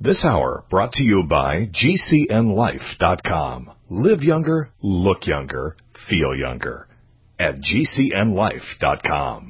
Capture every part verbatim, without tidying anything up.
This hour brought to you by G C N life dot com. Live younger, look younger, feel younger at G C N life dot com.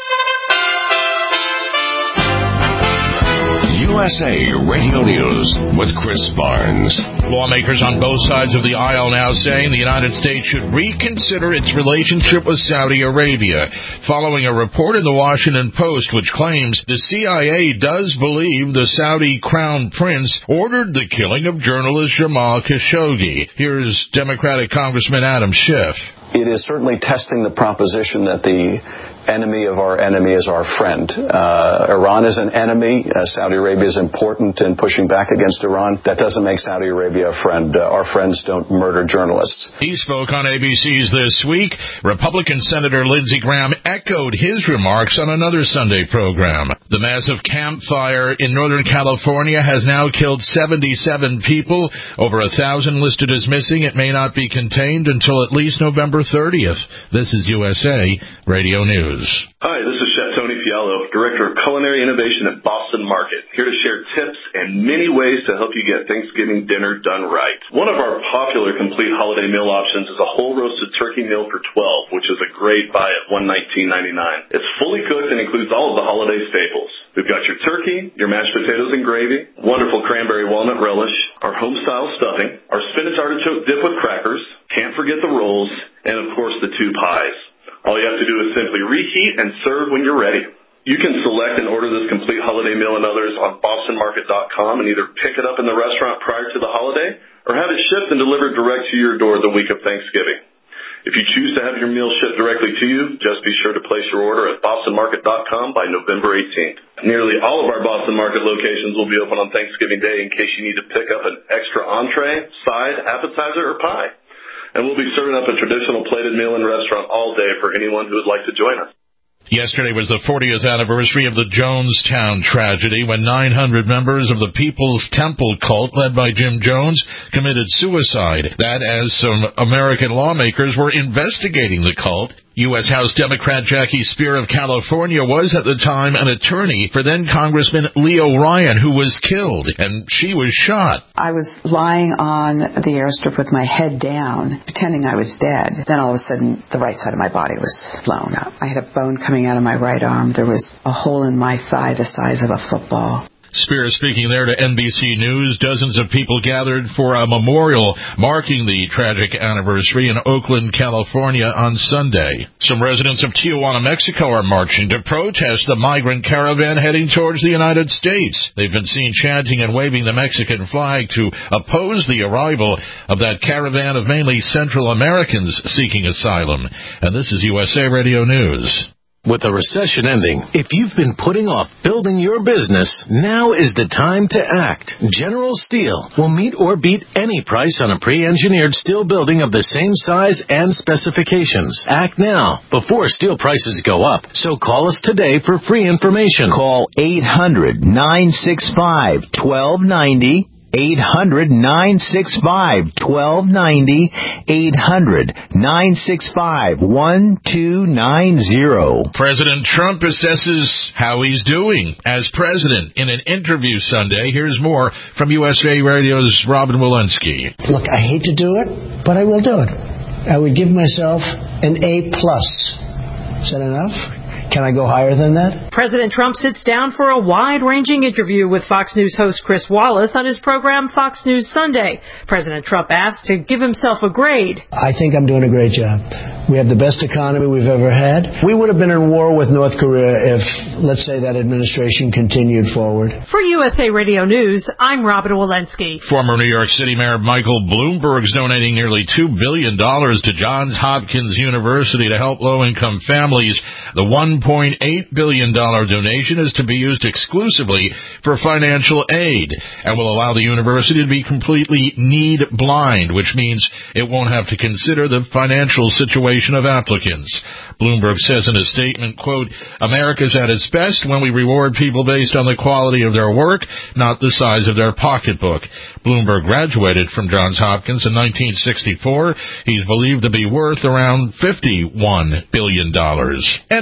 U S A Radio News with Chris Barnes. Lawmakers on both sides of the aisle now saying the United States should reconsider its relationship with Saudi Arabia, following a report in the Washington Post which claims the C I A does believe the Saudi crown prince ordered the killing of journalist Jamal Khashoggi. Here's Democratic Congressman Adam Schiff. It is certainly testing the proposition that the enemy of our enemy is our friend. Uh, Iran is an enemy. Uh, Saudi Arabia is important in pushing back against Iran. That doesn't make Saudi Arabia a friend. Uh, our friends don't murder journalists. He spoke on A B C's This Week. Republican Senator Lindsey Graham echoed his remarks on another Sunday program. The massive Camp Fire in Northern California has now killed seventy-seven people. Over a thousand listed as missing. It may not be contained until at least November thirtieth. This is U S A Radio News. Hi, this is Chef Tony Fiallo, Director of Culinary Innovation at Boston Market, here to share tips and many ways to help you get Thanksgiving dinner done right. One of our popular complete holiday meal options is a whole roasted turkey meal for twelve, which is a great buy at one hundred nineteen ninety-nine. It's fully cooked and includes all of the holiday staples. We've got your turkey, your mashed potatoes and gravy, wonderful cranberry walnut relish, our home-style stuffing, our spinach artichoke dip with crackers, can't forget the rolls, and of course the two pies. All you have to do is simply reheat and serve when you're ready. You can select and order this complete holiday meal and others on boston market dot com and either pick it up in the restaurant prior to the holiday or have it shipped and delivered direct to your door the week of Thanksgiving. If you choose to have your meal shipped directly to you, just be sure to place your order at boston market dot com by November eighteenth. Nearly all of our Boston Market locations will be open on Thanksgiving Day in case you need to pick up an extra entree, side, appetizer, or pie. And we'll be serving up a traditional plated meal in restaurant all day for anyone who would like to join us. Yesterday was the fortieth anniversary of the Jonestown tragedy when nine hundred members of the People's Temple cult led by Jim Jones committed suicide. That as some American lawmakers were investigating the cult. U S House Democrat Jackie Speer of California was at the time an attorney for then Congressman Leo Ryan, who was killed, and she was shot. I was lying on the airstrip with my head down, pretending I was dead. Then all of a sudden, the right side of my body was blown up. I had a bone coming out of my right arm. There was a hole in my thigh the size of a football. Spear speaking there to N B C News. Dozens of people gathered for a memorial marking the tragic anniversary in Oakland, California on Sunday. Some residents of Tijuana, Mexico are marching to protest the migrant caravan heading towards the United States. They've been seen chanting and waving the Mexican flag to oppose the arrival of that caravan of mainly Central Americans seeking asylum. And this is U S A Radio News. With the recession ending, if you've been putting off building your business, now is the time to act. General Steel will meet or beat any price on a pre-engineered steel building of the same size and specifications. Act now, before steel prices go up. So call us today for free information. Call eight hundred, nine six five, one two nine zero. eight hundred, nine six five, one two nine zero. eight hundred, nine six five, one two nine zero. President Trump assesses how he's doing as president in an interview Sunday. Here's more from U S A Radio's Robin Walensky. Look, I hate to do it, but I will do it. I would give myself an A plus. Is that enough? Can I go higher than that? President Trump sits down for a wide-ranging interview with Fox News host Chris Wallace on his program Fox News Sunday. President Trump asked to give himself a grade. I think I'm doing a great job. We have the best economy we've ever had. We would have been in war with North Korea if, let's say, that administration continued forward. For U S A Radio News, I'm Robin Walensky. Former New York City Mayor Michael Bloomberg is donating nearly two billion dollars to Johns Hopkins University to help low-income families. The one point eight billion dollars donation is to be used exclusively for financial aid and will allow the university to be completely need blind, which means it won't have to consider the financial situation of applicants. Bloomberg says in a statement, quote, America's at its best when we reward people based on the quality of their work, not the size of their pocketbook. Bloomberg graduated from Johns Hopkins in nineteen sixty-four. He's believed to be worth around fifty-one billion dollars. And a nineteen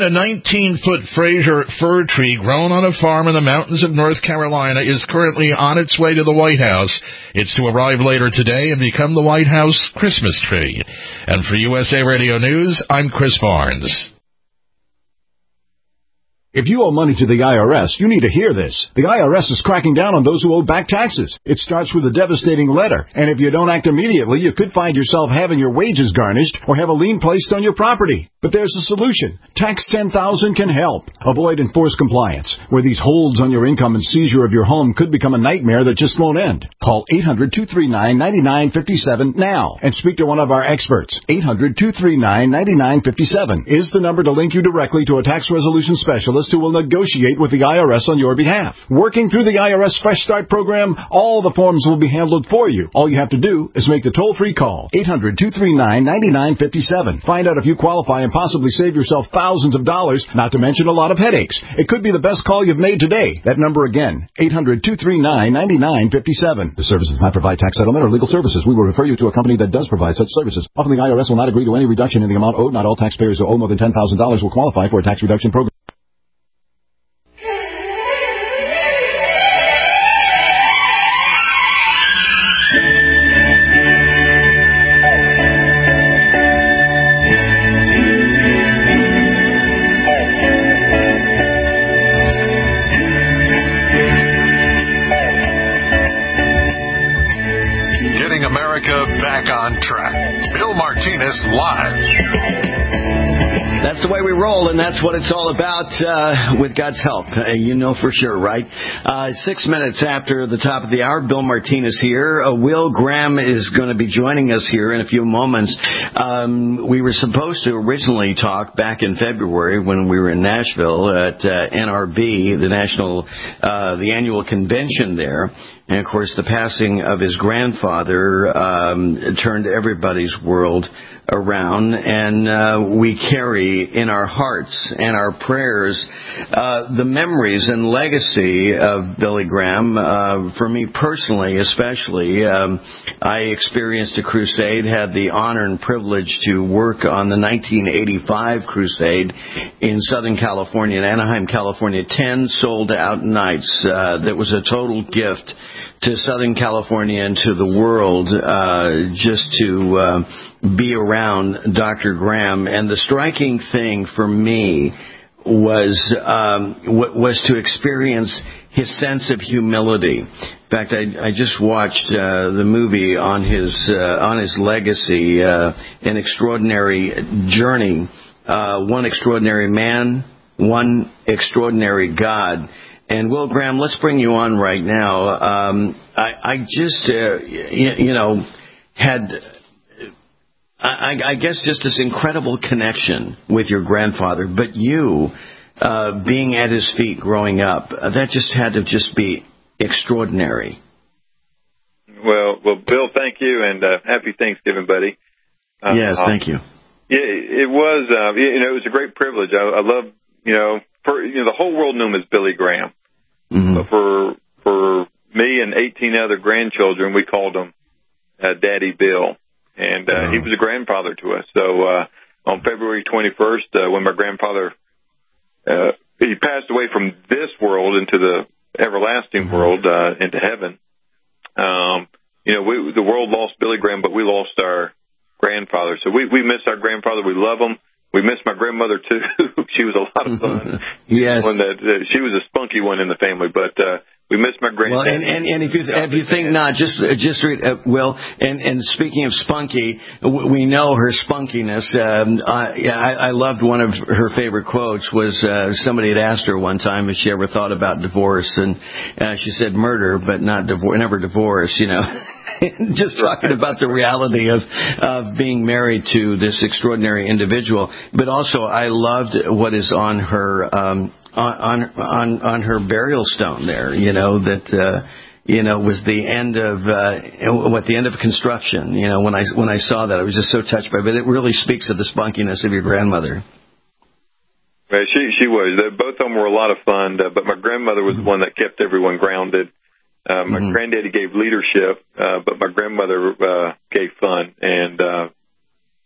eighteen-foot Fraser fir tree grown on a farm in the mountains of North Carolina is currently on its way to the White House. It's to arrive later today and become the White House Christmas tree. And for U S A Radio News, I'm Chris Barnes. If you owe money to the I R S, you need to hear this. The I R S is cracking down on those who owe back taxes. It starts with a devastating letter, and if you don't act immediately, you could find yourself having your wages garnished or have a lien placed on your property. But there's a solution. Tax ten thousand can help. Avoid enforced compliance, where these holds on your income and seizure of your home could become a nightmare that just won't end. Call eight hundred, two three nine, nine nine five seven now and speak to one of our experts. eight hundred, two three nine, nine nine five seven is the number to link you directly to a tax resolution specialist who will negotiate with the I R S on your behalf. Working through the I R S Fresh Start program, all the forms will be handled for you. All you have to do is make the toll-free call, eight hundred, two three nine, nine nine five seven. Find out if you qualify and possibly save yourself thousands of dollars, not to mention a lot of headaches. It could be the best call you've made today. That number again, eight hundred, two three nine, nine nine five seven. The service does not provide tax settlement or legal services. We will refer you to a company that does provide such services. Often the I R S will not agree to any reduction in the amount owed. Not all taxpayers who owe more than ten thousand dollars will qualify for a tax reduction program. Live. That's the way we roll, and that's what it's all about uh, with God's help. Uh, you know for sure, right? Uh, six minutes after the top of the hour, Bill Martinez here. Uh, Will Graham is going to be joining us here in a few moments. Um, we were supposed to originally talk back in February when we were in Nashville at uh, N R B, the national, uh, the annual convention there. And, of course, the passing of his grandfather um, turned everybody's world around, and uh, we carry in our hearts and our prayers uh, the memories and legacy of Billy Graham. Uh, for me personally, especially, um, I experienced a crusade, had the honor and privilege to work on the nineteen eighty-five crusade in Southern California, in Anaheim, California. Ten sold-out nights. Uh, that was a total gift to Southern California and to the world, uh, just to uh, be around Doctor Graham. And the striking thing for me was um, w- was to experience his sense of humility. In fact, I, I just watched uh, the movie on his uh, on his legacy, uh, An Extraordinary Journey, uh, One Extraordinary Man, One Extraordinary God. And Will Graham, let's bring you on right now. Um, I, I just, uh, you, you know, had, I, I guess, just this incredible connection with your grandfather. But you, uh, being at his feet growing up, uh, that just had to just be extraordinary. Well, well, Bill, thank you, and uh, happy Thanksgiving, buddy. Uh, yes, thank you. Yeah, it was, uh, you know, it was a great privilege. I, I love, you know, for, you know, the whole world knew him as Billy Graham. Mm-hmm. But for for me and eighteen other grandchildren, we called him uh, Daddy Bill, and uh, oh. he was a grandfather to us. So uh, on February twenty-first, uh, when my grandfather uh, he passed away from this world into the everlasting mm-hmm. world, uh, into heaven, um, you know, we, the world lost Billy Graham, but we lost our grandfather. So we we miss our grandfather. We love him. We missed my grandmother, too. She was a lot of fun. Yes. When that, uh, she was a spunky one in the family, but uh, we missed my granddad. Well, and, and, and if you if you think not, just just read, uh, Will, and, and speaking of spunky, we know her spunkiness. Um, I, I loved one of her favorite quotes was uh, somebody had asked her one time if she ever thought about divorce, and uh, she said murder, but not divorce, never divorce, you know. Just talking about the reality of of being married to this extraordinary individual, but also I loved what is on her um, on on on her burial stone there. You know that uh, you know was the end of uh, what the end of construction. You know when I when I saw that I was just so touched by it. But it really speaks of the spunkiness of your grandmother. Well, she she was. Both of them were a lot of fun, uh, but my grandmother was the one that kept everyone grounded. Uh, my mm-hmm. granddaddy gave leadership, uh, but my grandmother uh, gave fun. And, uh,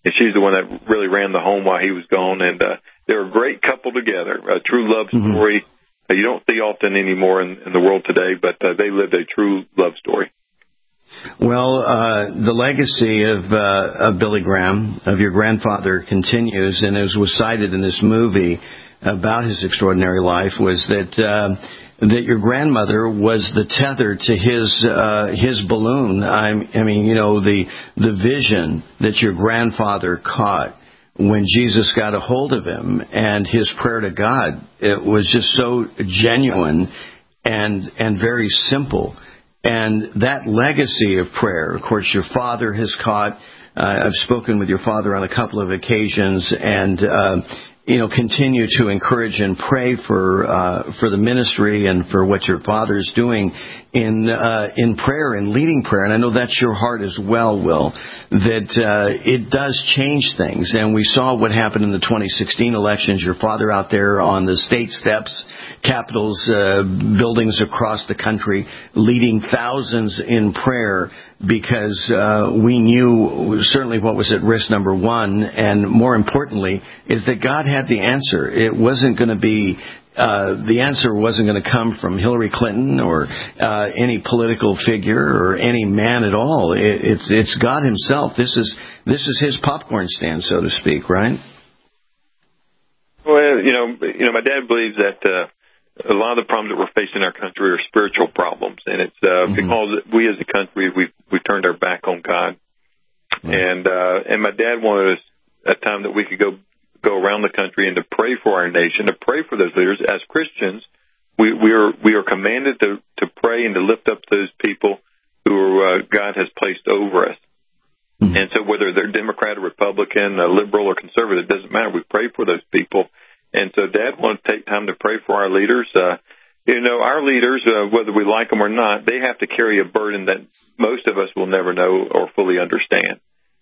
and she's the one that really ran the home while he was gone. And uh, they were a great couple together, a true love Mm-hmm. story. Uh, you don't see often anymore in, in the world today, but uh, they lived a true love story. Well, uh, the legacy of, uh, of Billy Graham, of your grandfather, continues, and as was cited in this movie about his extraordinary life, was that uh, that your grandmother was the tether to his uh, his balloon. I'm, I mean, you know, the the vision that your grandfather caught when Jesus got a hold of him, and his prayer to God, it was just so genuine and and very simple. And that legacy of prayer, of course, your father has caught. Uh, I've spoken with your father on a couple of occasions, and uh, you know, continue to encourage and pray for uh, for the ministry and for what your father is doing in uh, in prayer and leading prayer. And I know that's your heart as well, Will, that uh, it does change things. And we saw what happened in the twenty sixteen elections. Your father out there on the state steps, capitals, uh, buildings across the country, leading thousands in prayer, because uh, we knew certainly what was at risk, number one, and more importantly, is that God had the answer. It wasn't going to be, uh, the answer wasn't going to come from Hillary Clinton or uh, any political figure or any man at all. It, it's it's God himself. This is this is his popcorn stand, so to speak, right? Well, you know, you know, my dad believes that uh, a lot of the problems that we're facing in our country are spiritual problems, and it's uh, mm-hmm. because we as a country we we turned our back on God, mm-hmm. and uh, and my dad wanted us a time that we could go go around the country and to pray for our nation, to pray for those leaders. As Christians, we we are we are commanded to to pray and to lift up those people who uh, God has placed over us. Mm-hmm. And so whether they're Democrat or Republican, uh, liberal or conservative, it doesn't matter. We pray for those people. And so Dad wanted to take time to pray for our leaders. Uh, you know, our leaders, uh, whether we like them or not, they have to carry a burden that most of us will never know or fully understand.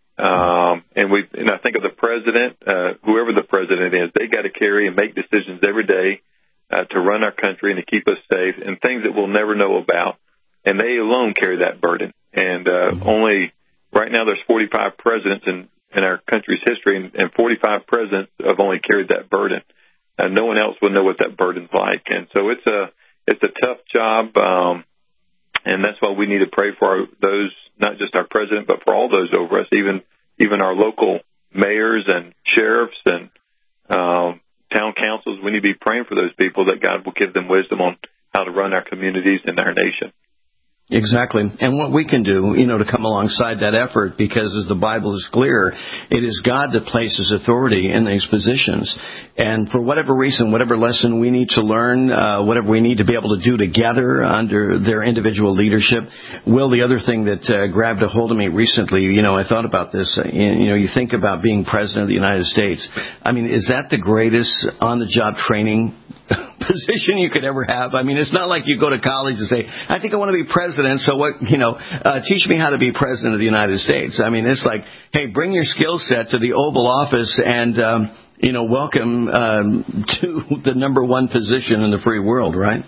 Um, and we, and I think of the president, uh, whoever the president is, they got to carry and make decisions every day uh, to run our country and to keep us safe, and things that we'll never know about. And they alone carry that burden. And uh, mm-hmm. only right now there's forty-five presidents in, in our country's history, and, and forty-five presidents have only carried that burden. Uh, no one else will know what that burden's like. And so it's a it's a tough job, um, and that's why we need to pray for our, those, not just our president, but for all those over us, even even our local mayors and sheriffs and um, town councils. We need to be praying for those people that God will give them wisdom on how to run our communities and our nation. Exactly. And what we can do, you know, to come alongside that effort, because as the Bible is clear, it is God that places authority in these positions. And for whatever reason, whatever lesson we need to learn, uh, whatever we need to be able to do together under their individual leadership. Will, the other thing that uh, grabbed a hold of me recently, you know, I thought about this, uh, you know, you think about being president of the United States. I mean, is that the greatest on-the-job training position you could ever have? I mean, it's not like you go to college and say, I think I want to be president, so what, you know, uh, teach me how to be president of the United States. I mean, it's like, hey, bring your skill set to the Oval Office and, um, you know, welcome um, to the number one position in the free world, right?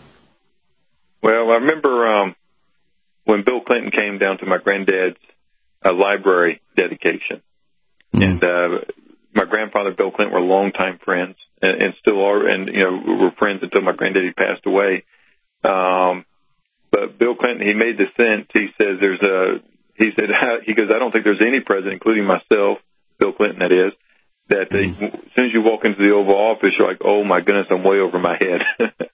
Well, I remember um, when Bill Clinton came down to my granddad's uh, library dedication. Mm-hmm. And uh, my grandfather, Bill Clinton, were longtime friends. And, and still are, and, you know, we were friends until my granddaddy passed away. Um, but Bill Clinton, he made the sense. He says there's a, he said, he goes, I don't think there's any president, including myself, Bill Clinton, that is, that they, mm-hmm. as soon as you walk into the Oval Office, you're like, oh my goodness, I'm way over my head.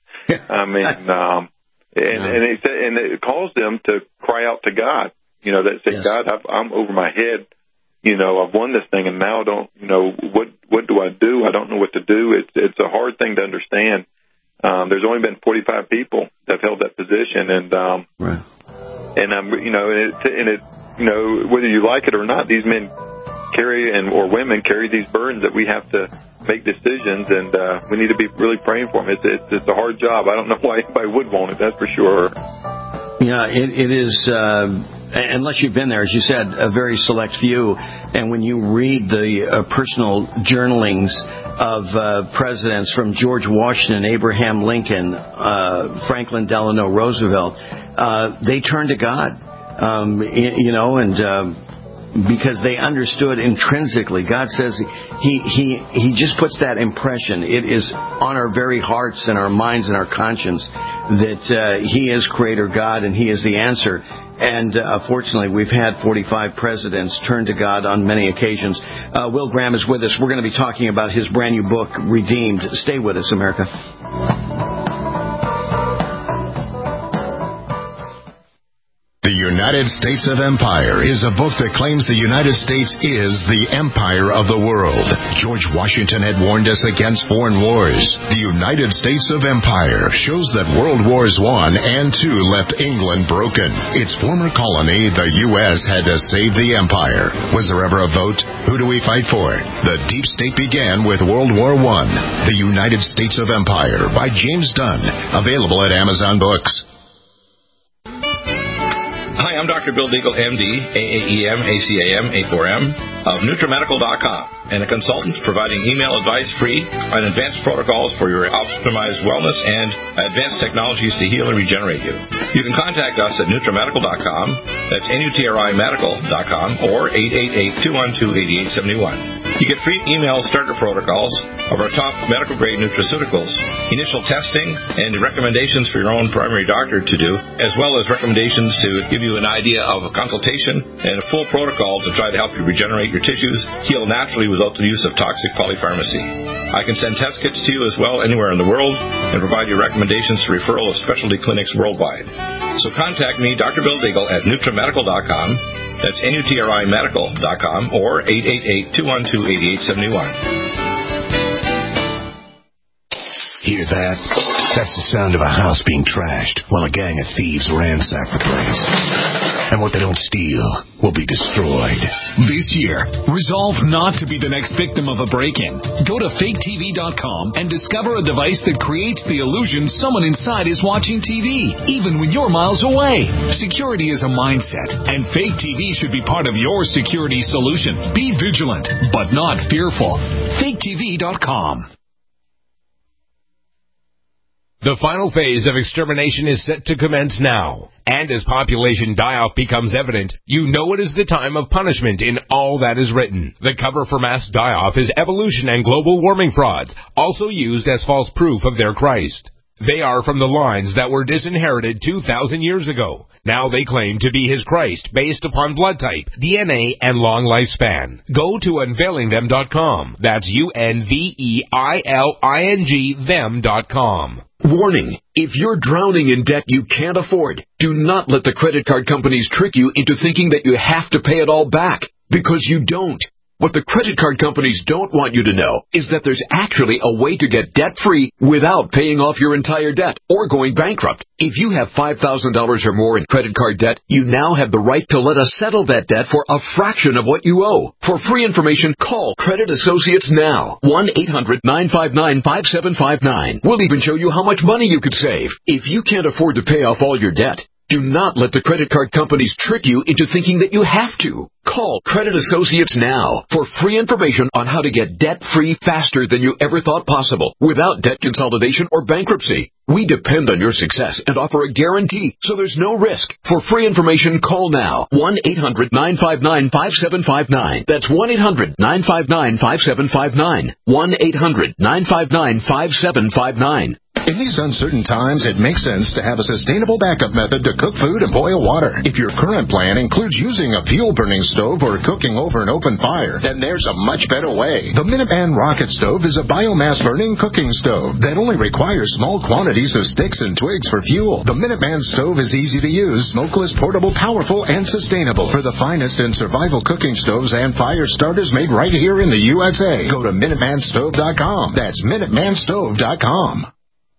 I mean, um, and, yeah. and it, and it caused them to cry out to God, you know, that say, yes. God, I've, I'm over my head. You know, I've won this thing, and now I don't, you know, what what do I do? I don't know what to do. It's it's a hard thing to understand. Um, there's only been forty-five people that have held that position, and um, right. and I'm, you know, and it, and it, you know, whether you like it or not, these men carry and or women carry these burdens that we have to make decisions, and uh, we need to be really praying for them. It's it's, it's a hard job. I don't know why anybody would want it. That's for sure. Yeah, it, it is. Uh... Unless you've been there, as you said, a very select few. And when you read the uh, personal journalings of uh, presidents from George Washington, Abraham Lincoln, uh, Franklin Delano Roosevelt, uh, they turn to God, um, you know, and uh, because they understood intrinsically. God says he, he, he just puts that impression. It is on our very hearts and our minds and our conscience that uh, He is Creator God and He is the answer. And uh, fortunately, we've had forty-five presidents turn to God on many occasions. Uh, Will Graham is with us. We're going to be talking about his brand new book, Redeemed. Stay with us, America. The United States of Empire is a book that claims the United States is the empire of the world. George Washington had warned us against foreign wars. The United States of Empire shows that World Wars One and Two left England broken. Its former colony, the U S, had to save the empire. Was there ever a vote? Who do we fight for? The deep state began with World War One. The United States of Empire by James Dunn. Available at Amazon Books. Hi, I'm Doctor Bill Deagle, M D, A A E M, A C A M, A four M, of NutriMedical dot com, and a consultant providing email advice free on advanced protocols for your optimized wellness and advanced technologies to heal and regenerate you. You can contact us at NutriMedical dot com, that's N U T R I Medical dot com, or eight eight eight, two one two, eight eight seven one. You get free email starter protocols of our top medical-grade nutraceuticals, initial testing, and recommendations for your own primary doctor to do, as well as recommendations to give you an idea of a consultation and a full protocol to try to help you regenerate your tissues, heal naturally without the use of toxic polypharmacy. I can send test kits to you as well anywhere in the world and provide you recommendations for referral of specialty clinics worldwide. So contact me, Doctor Bill Deagle, at NutriMedical dot com. That's N U T R I Medical dot com, or eight eight eight, two one two, eight eight seven one. Hear that? That's the sound of a house being trashed while a gang of thieves ransack the place. And what they don't steal will be destroyed. This year, resolve not to be the next victim of a break-in. Go to fake T V dot com and discover a device that creates the illusion someone inside is watching T V, even when you're miles away. Security is a mindset, and Fake T V should be part of your security solution. Be vigilant, but not fearful. fake T V dot com. The final phase of extermination is set to commence now. And as population die-off becomes evident, you know it is the time of punishment in all that is written. The cover for mass die-off is evolution and global warming frauds, also used as false proof of their Christ. They are from the lines that were disinherited two thousand years ago. Now they claim to be his Christ based upon blood type, D N A, and long lifespan. Go to unveiling them dot com. That's U N V E I L I N G them dot com. Warning, if you're drowning in debt you can't afford, do not let the credit card companies trick you into thinking that you have to pay it all back, because you don't. What the credit card companies don't want you to know is that there's actually a way to get debt-free without paying off your entire debt or going bankrupt. If you have five thousand dollars or more in credit card debt, you now have the right to let us settle that debt for a fraction of what you owe. For free information, call Credit Associates now. one eight hundred, nine five nine, five seven five nine. We'll even show you how much money you could save. If you can't afford to pay off all your debt, do not let the credit card companies trick you into thinking that you have to. Call Credit Associates now for free information on how to get debt-free faster than you ever thought possible without debt consolidation or bankruptcy. We depend on your success and offer a guarantee, so there's no risk. For free information, call now. one eight hundred, nine five nine, five seven five nine. That's one eight hundred, nine five nine, five seven five nine. one eight hundred, nine five nine, five seven five nine. In these uncertain times, it makes sense to have a sustainable backup method to cook food and boil water. If your current plan includes using a fuel-burning stove or cooking over an open fire, then there's a much better way. The Minuteman Rocket Stove is a biomass-burning cooking stove that only requires small quantities of sticks and twigs for fuel. The Minuteman Stove is easy to use, smokeless, portable, powerful, and sustainable. For the finest in survival cooking stoves and fire starters made right here in the U S A, go to Minuteman Stove dot com. That's Minuteman Stove dot com.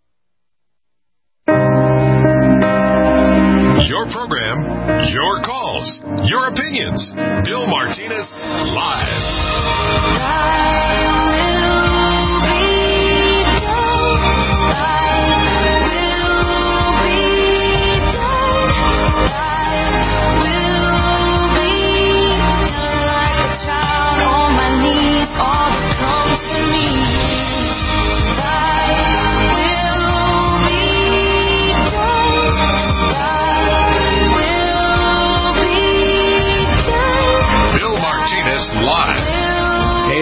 Your program, your calls, your opinions. Bill Martinez, live.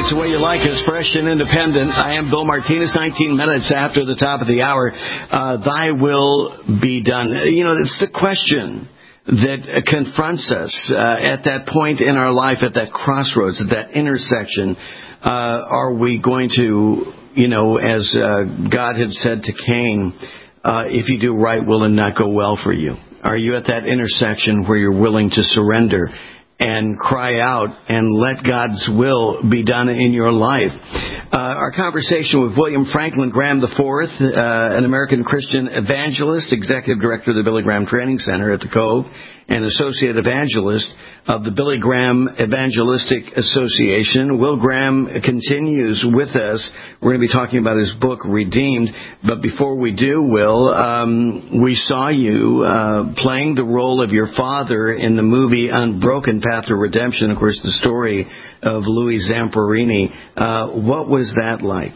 It's the way you like us, fresh and independent. I am Bill Martinez, nineteen minutes after the top of the hour. Uh, thy will be done. You know, it's the question that confronts us uh, at that point in our life, at that crossroads, at that intersection. Uh, are we going to, you know, as uh, God had said to Cain, uh, if you do right, will it not go well for you? Are you at that intersection where you're willing to surrender and cry out and let God's will be done in your life? Uh, our conversation with William Franklin Graham the fourth, uh, an American Christian evangelist, executive director of the Billy Graham Training Center at the Cove, and associate evangelist of the Billy Graham Evangelistic Association. Will Graham continues with us. We're going to be talking about his book, Redeemed. But before we do, Will, um, we saw you uh, playing the role of your father in the movie Unbroken Path to Redemption, of course, the story of Louis Zamperini. Uh, what was that like?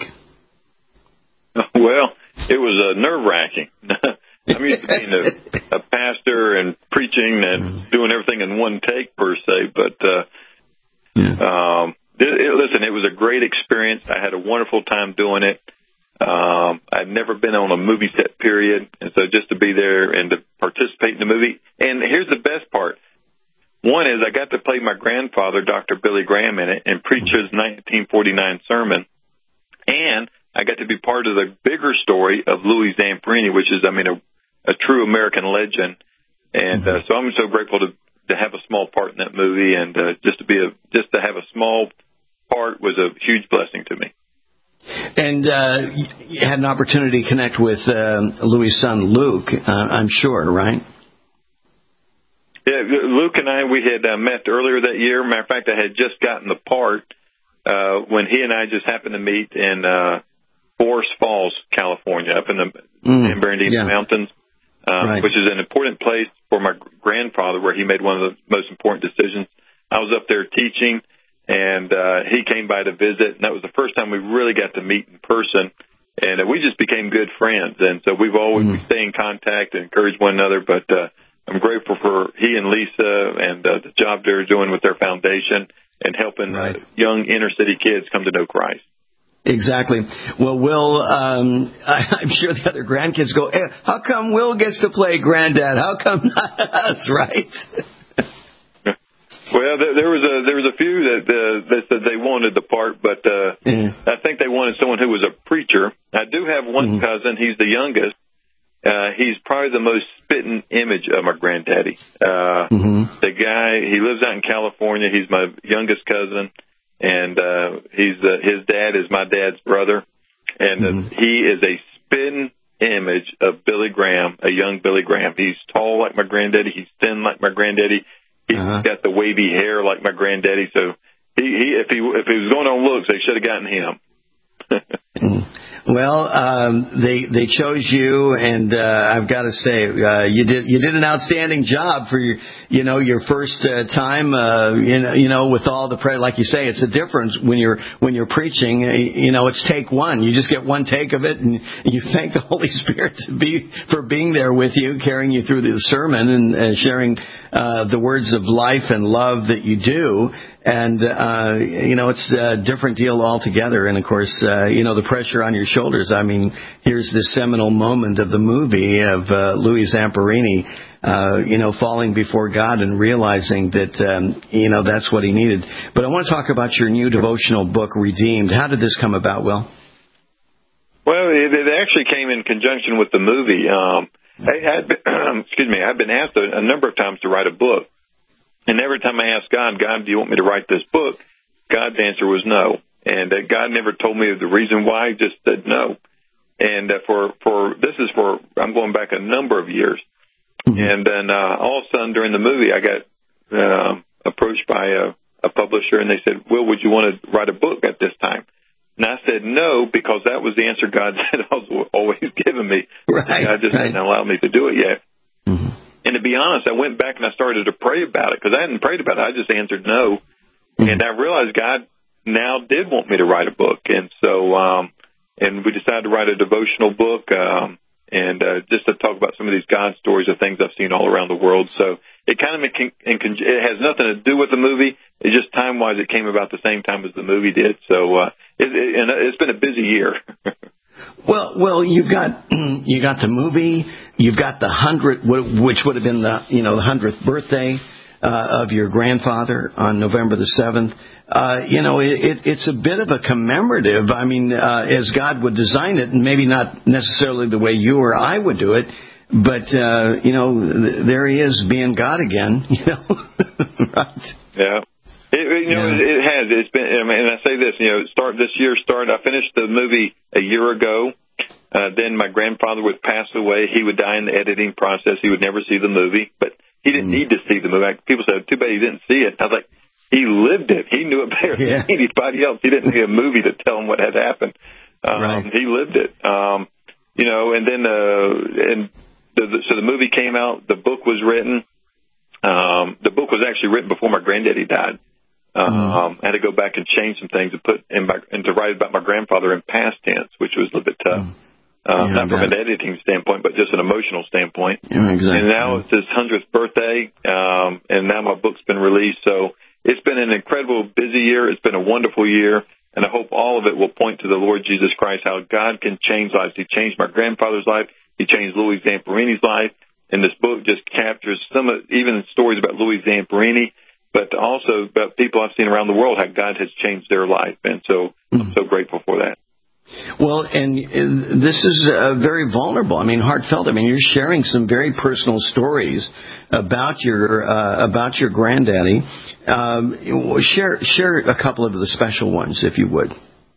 Well, it was uh, nerve-wracking. I'm used to being a, a pastor and preaching and doing everything in one take, per se. But, uh, yeah. um, it, it, listen, it was a great experience. I had a wonderful time doing it. Um, I'd never been on a movie set, period. And so just to be there and to participate in the movie. And here's the best part. One is I got to play my grandfather, Doctor Billy Graham, in it and preach his nineteen forty-nine sermon. And I got to be part of the bigger story of Louis Zamperini, which is, I mean, a a true American legend, and uh, so I'm so grateful to to have a small part in that movie, and uh, just to be a just to have a small part was a huge blessing to me. And uh, you had an opportunity to connect with uh, Louis' son Luke, uh, I'm sure, right? Yeah, Luke and I we had uh, met earlier that year. Matter of fact, I had just gotten the part uh, when he and I just happened to meet in uh, Forest Falls, California, up in the mm, San Bernardino yeah. Mountains. Uh, right. Which is an important place for my grandfather, where he made one of the most important decisions. I was up there teaching, and uh, he came by to visit, and that was the first time we really got to meet in person, and uh, we just became good friends. And so we've always mm. we stay in contact and encourage one another. But uh, I'm grateful for he and Lisa and uh, the job they're doing with their foundation and helping right. uh, young inner city kids come to know Christ. Exactly. Well, Will, um, I, I'm sure the other grandkids go, hey, how come Will gets to play granddad? How come not us, right? Well, there, there was a there was a few that uh, that said they wanted the part, but uh, yeah. I think they wanted someone who was a preacher. I do have one mm-hmm. cousin. He's the youngest. Uh, he's probably the most spitting image of my granddaddy. Uh, mm-hmm. The guy, he lives out in California. He's my youngest cousin. And uh, he's uh, his dad is my dad's brother, and mm-hmm. uh, he is a spin image of Billy Graham, a young Billy Graham. He's tall like my granddaddy. He's thin like my granddaddy. He's uh-huh. got the wavy hair like my granddaddy. So he, he if he if he was going on looks, they should have gotten him. Well, um, they they chose you, and uh, I've got to say, uh, you did you did an outstanding job for your you know your first uh, time. Uh, you know, you know, with all the prayer, like you say, it's a difference when you're when you're preaching. You know, it's take one. You just get one take of it, and you thank the Holy Spirit to be for being there with you, carrying you through the sermon, and uh, sharing uh, the words of life and love that you do. And, uh, you know, it's a different deal altogether. And, of course, uh, you know, the pressure on your shoulders. I mean, here's this seminal moment of the movie of uh, Louis Zamperini, uh, you know, falling before God and realizing that, um, you know, that's what he needed. But I want to talk about your new devotional book, Redeemed. How did this come about, Will? Well, it, it actually came in conjunction with the movie. Um, I had been, excuse me, I've been asked a, a number of times to write a book. And every time I asked God, God, do you want me to write this book? God's answer was no. And uh, God never told me the reason why, he just said no. And uh, for, for, this is for, I'm going back a number of years. Mm-hmm. And then uh, all of a sudden during the movie, I got uh, approached by a, a publisher, and they said, Will, would you want to write a book at this time? And I said no, because that was the answer God said I was always giving me. Right, God just right. hadn't allowed me to do it yet. Mm-hmm. And to be honest, I went back and I started to pray about it, because I hadn't prayed about it. I just answered no. Mm-hmm. And I realized God now did want me to write a book. And so, um, and we decided to write a devotional book, um, and uh, just to talk about some of these God stories of things I've seen all around the world. So it kind of it has nothing to do with the movie. It's just time wise, it came about the same time as the movie did. So uh, it, it, and it's been a busy year. Well, well, you've got you got the movie, you've got the hundred, which would have been the you know the hundredth birthday uh, of your grandfather on November the seventh. Uh, you know, it, it, it's a bit of a commemorative. I mean, uh, as God would design it, and maybe not necessarily the way you or I would do it, but uh, you know, th- there he is being God again. You know, right? Yeah. It, you know, yeah. it, it has. It's been, I mean, and I say this, you know, start this year started. I finished the movie a year ago. Uh, then my grandfather would pass away. He would die in the editing process. He would never see the movie, but he didn't mm. need to see the movie. Like, people said, too bad he didn't see it. I was like, he lived it. He knew it better yeah. than anybody else. He didn't need a movie to tell him what had happened. Um, right. He lived it. Um, you know, and then uh, and the, the, so the movie came out. The book was written. Um, the book was actually written before my granddaddy died. Um, mm-hmm. I had to go back and change some things and put in my, and to write about my grandfather in past tense, which was a little bit tough. Mm. Um, yeah, not from an editing standpoint, but just an emotional standpoint. Yeah, exactly. And now it's his hundredth birthday, um, and now my book's been released. So it's been an incredible, busy year. It's been a wonderful year, and I hope all of it will point to the Lord Jesus Christ, how God can change lives. He changed my grandfather's life. He changed Louis Zamperini's life. And this book just captures some of, even stories about Louis Zamperini, but also about people I've seen around the world, how God has changed their life. And so I'm so grateful for that. Well, and this is uh, very vulnerable. I mean, heartfelt. I mean, you're sharing some very personal stories about your uh, about your granddaddy. Um, share share a couple of the special ones, if you would.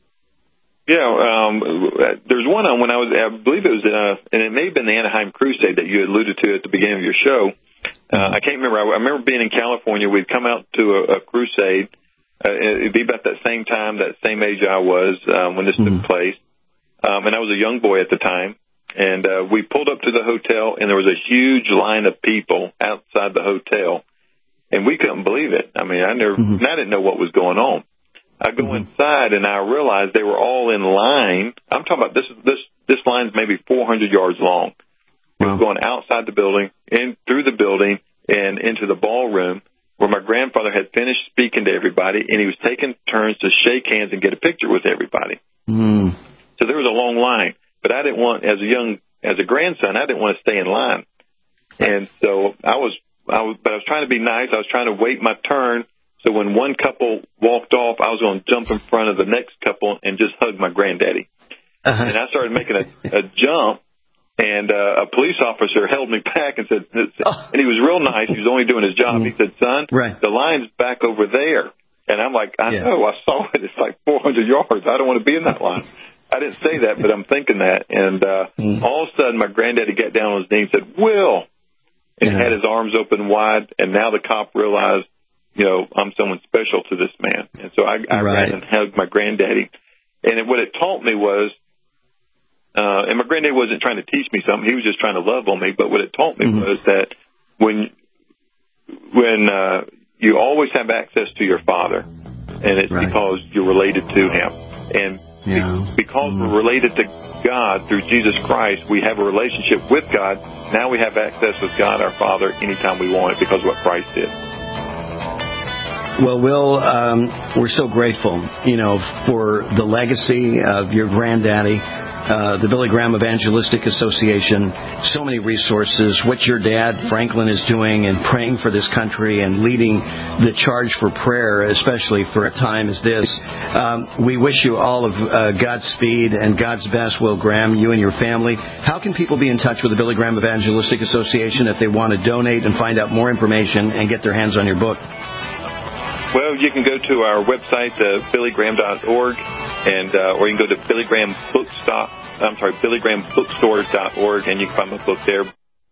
Yeah, um, there's one on when I was, I believe it was, uh, and it may have been the Anaheim Crusade that you alluded to at the beginning of your show. Uh, I can't remember. I, I remember being in California. We'd come out to a, a crusade. Uh, it'd be about that same time, that same age I was um, when this mm-hmm. took place. Um, and I was a young boy at the time. And uh, we pulled up to the hotel, and there was a huge line of people outside the hotel. And we couldn't believe it. I mean, I never, mm-hmm. I didn't know what was going on. I go mm-hmm. inside, and I realized they were all in line. I'm talking about this. This this line's maybe four hundred yards long. It was going outside the building, in through the building, and into the ballroom where my grandfather had finished speaking to everybody, and he was taking turns to shake hands and get a picture with everybody. Mm. So there was a long line, but I didn't want, as a young, as a grandson, I didn't want to stay in line. And so I was, I was, but I was trying to be nice. I was trying to wait my turn. So when one couple walked off, I was going to jump in front of the next couple and just hug my granddaddy. Uh-huh. And I started making a, a jump. And uh, a police officer held me back and said, oh. and he was real nice. He was only doing his job. Mm. He said, son, right. the line's back over there. And I'm like, I yeah. know, I saw it. It's like four hundred yards. I don't want to be in that line. I didn't say that, but I'm thinking that. And uh, mm. all of a sudden, my granddaddy got down on his knee and said, Will, and yeah. he had his arms open wide. And now the cop realized, you know, I'm someone special to this man. And so I, I right. ran and hugged my granddaddy. And it, what it taught me was, Uh, and my granddad wasn't trying to teach me something. He was just trying to love on me. But what it taught me mm-hmm. was that when when uh, you always have access to your father, and it's right. because you're related to him. And yeah. be- because mm-hmm. we're related to God through Jesus Christ, we have a relationship with God. Now we have access with God, our Father, anytime we want it because of what Christ did. Well, Will, um, we're so grateful, you know, for the legacy of your granddaddy. Uh, the Billy Graham Evangelistic Association, so many resources, what your dad, Franklin, is doing and praying for this country and leading the charge for prayer, especially for a time as this. Um, we wish you all of uh, Godspeed and God's best, Will Graham, you and your family. How can people be in touch with the Billy Graham Evangelistic Association if they want to donate and find out more information and get their hands on your book? Well, you can go to our website, uh, billy graham dot org, and uh, or you can go to Billy Graham Bookstop. I'm sorry, billy graham bookstores dot org, and you can find my book there.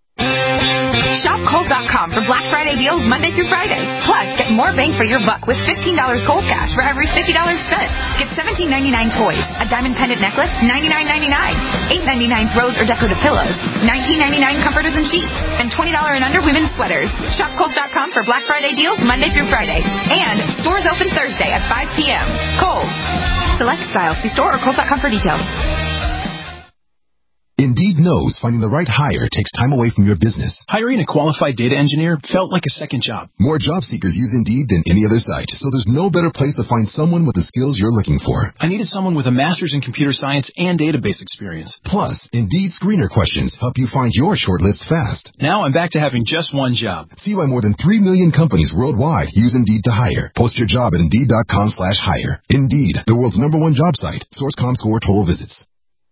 Shop Kohl's dot com for Black Friday deals Monday through Friday. Plus, get more bang for your buck with fifteen dollars Kohl's Cash for every fifty dollars spent. Get seventeen ninety-nine toys, a diamond pendant necklace, ninety-nine ninety-nine, eight ninety-nine throws or decorative pillows, nineteen ninety-nine comforters and sheets, and twenty dollars and under women's sweaters. Shop Kohl's dot com for Black Friday deals Monday through Friday. And stores open Thursday at five p.m. Kohl's. Select styles. See store or Kohl's dot com for details. Indeed knows finding the right hire takes time away from your business. Hiring a qualified data engineer felt like a second job. More job seekers use Indeed than any other site, so there's no better place to find someone with the skills you're looking for. I needed someone with a master's in computer science and database experience. Plus, Indeed screener questions help you find your shortlist fast. Now I'm back to having just one job. See why more than three million companies worldwide use Indeed to hire. Post your job at Indeed.com slash hire. Indeed, the world's number one job site. Source dot com score total visits.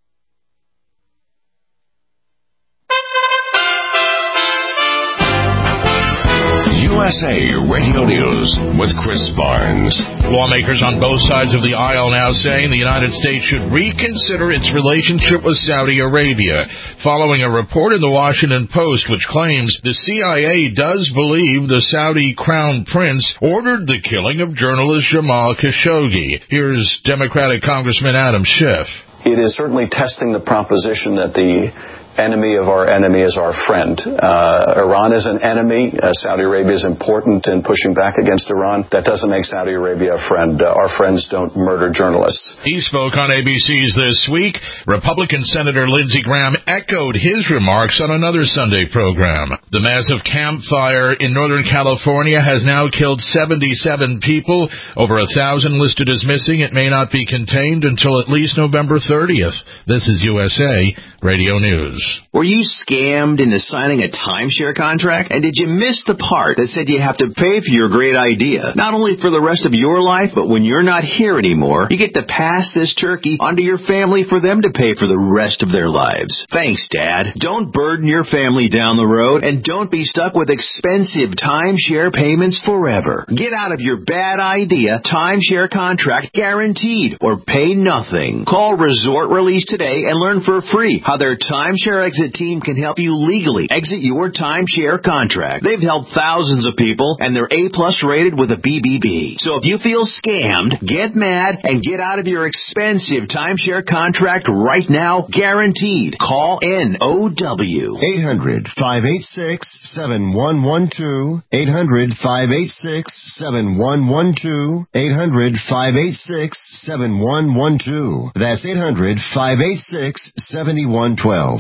U S A Radio News with Chris Barnes. Lawmakers on both sides of the aisle now saying the United States should reconsider its relationship with Saudi Arabia, following a report in the Washington Post which claims the C I A does believe the Saudi Crown Prince ordered the killing of journalist Jamal Khashoggi. Here's Democratic Congressman Adam Schiff. It is certainly testing the proposition that the enemy of our enemy is our friend. Uh, Iran is an enemy. Uh, Saudi Arabia is important in pushing back against Iran. That doesn't make Saudi Arabia a friend. Uh, our friends don't murder journalists. He spoke on A B C's This Week. Republican Senator Lindsey Graham echoed his remarks on another Sunday program. The massive Camp Fire in Northern California has now killed seventy-seven people. Over a thousand listed as missing. It may not be contained until at least November thirtieth. This is U S A Radio News. Were you scammed into signing a timeshare contract? And did you miss the part that said you have to pay for your great idea? Not only for the rest of your life, but when you're not here anymore, you get to pass this turkey onto your family for them to pay for the rest of their lives. Thanks, Dad. Don't burden your family down the road, and don't be stuck with expensive timeshare payments forever. Get out of your bad idea timeshare contract guaranteed, or pay nothing. Call Resort Release today and learn for free how their timeshare exit team can help you legally exit your timeshare contract. They've helped thousands of people, and they're A-plus rated with a B B B. So if you feel scammed, get mad and get out of your expensive timeshare contract right now, guaranteed. Call N O W. eight hundred, five eight six, seven one one two. eight hundred, five eight six, seven one one two. eight hundred, five eight six, seven one one two. That's eight hundred, five eight six, seven one one two.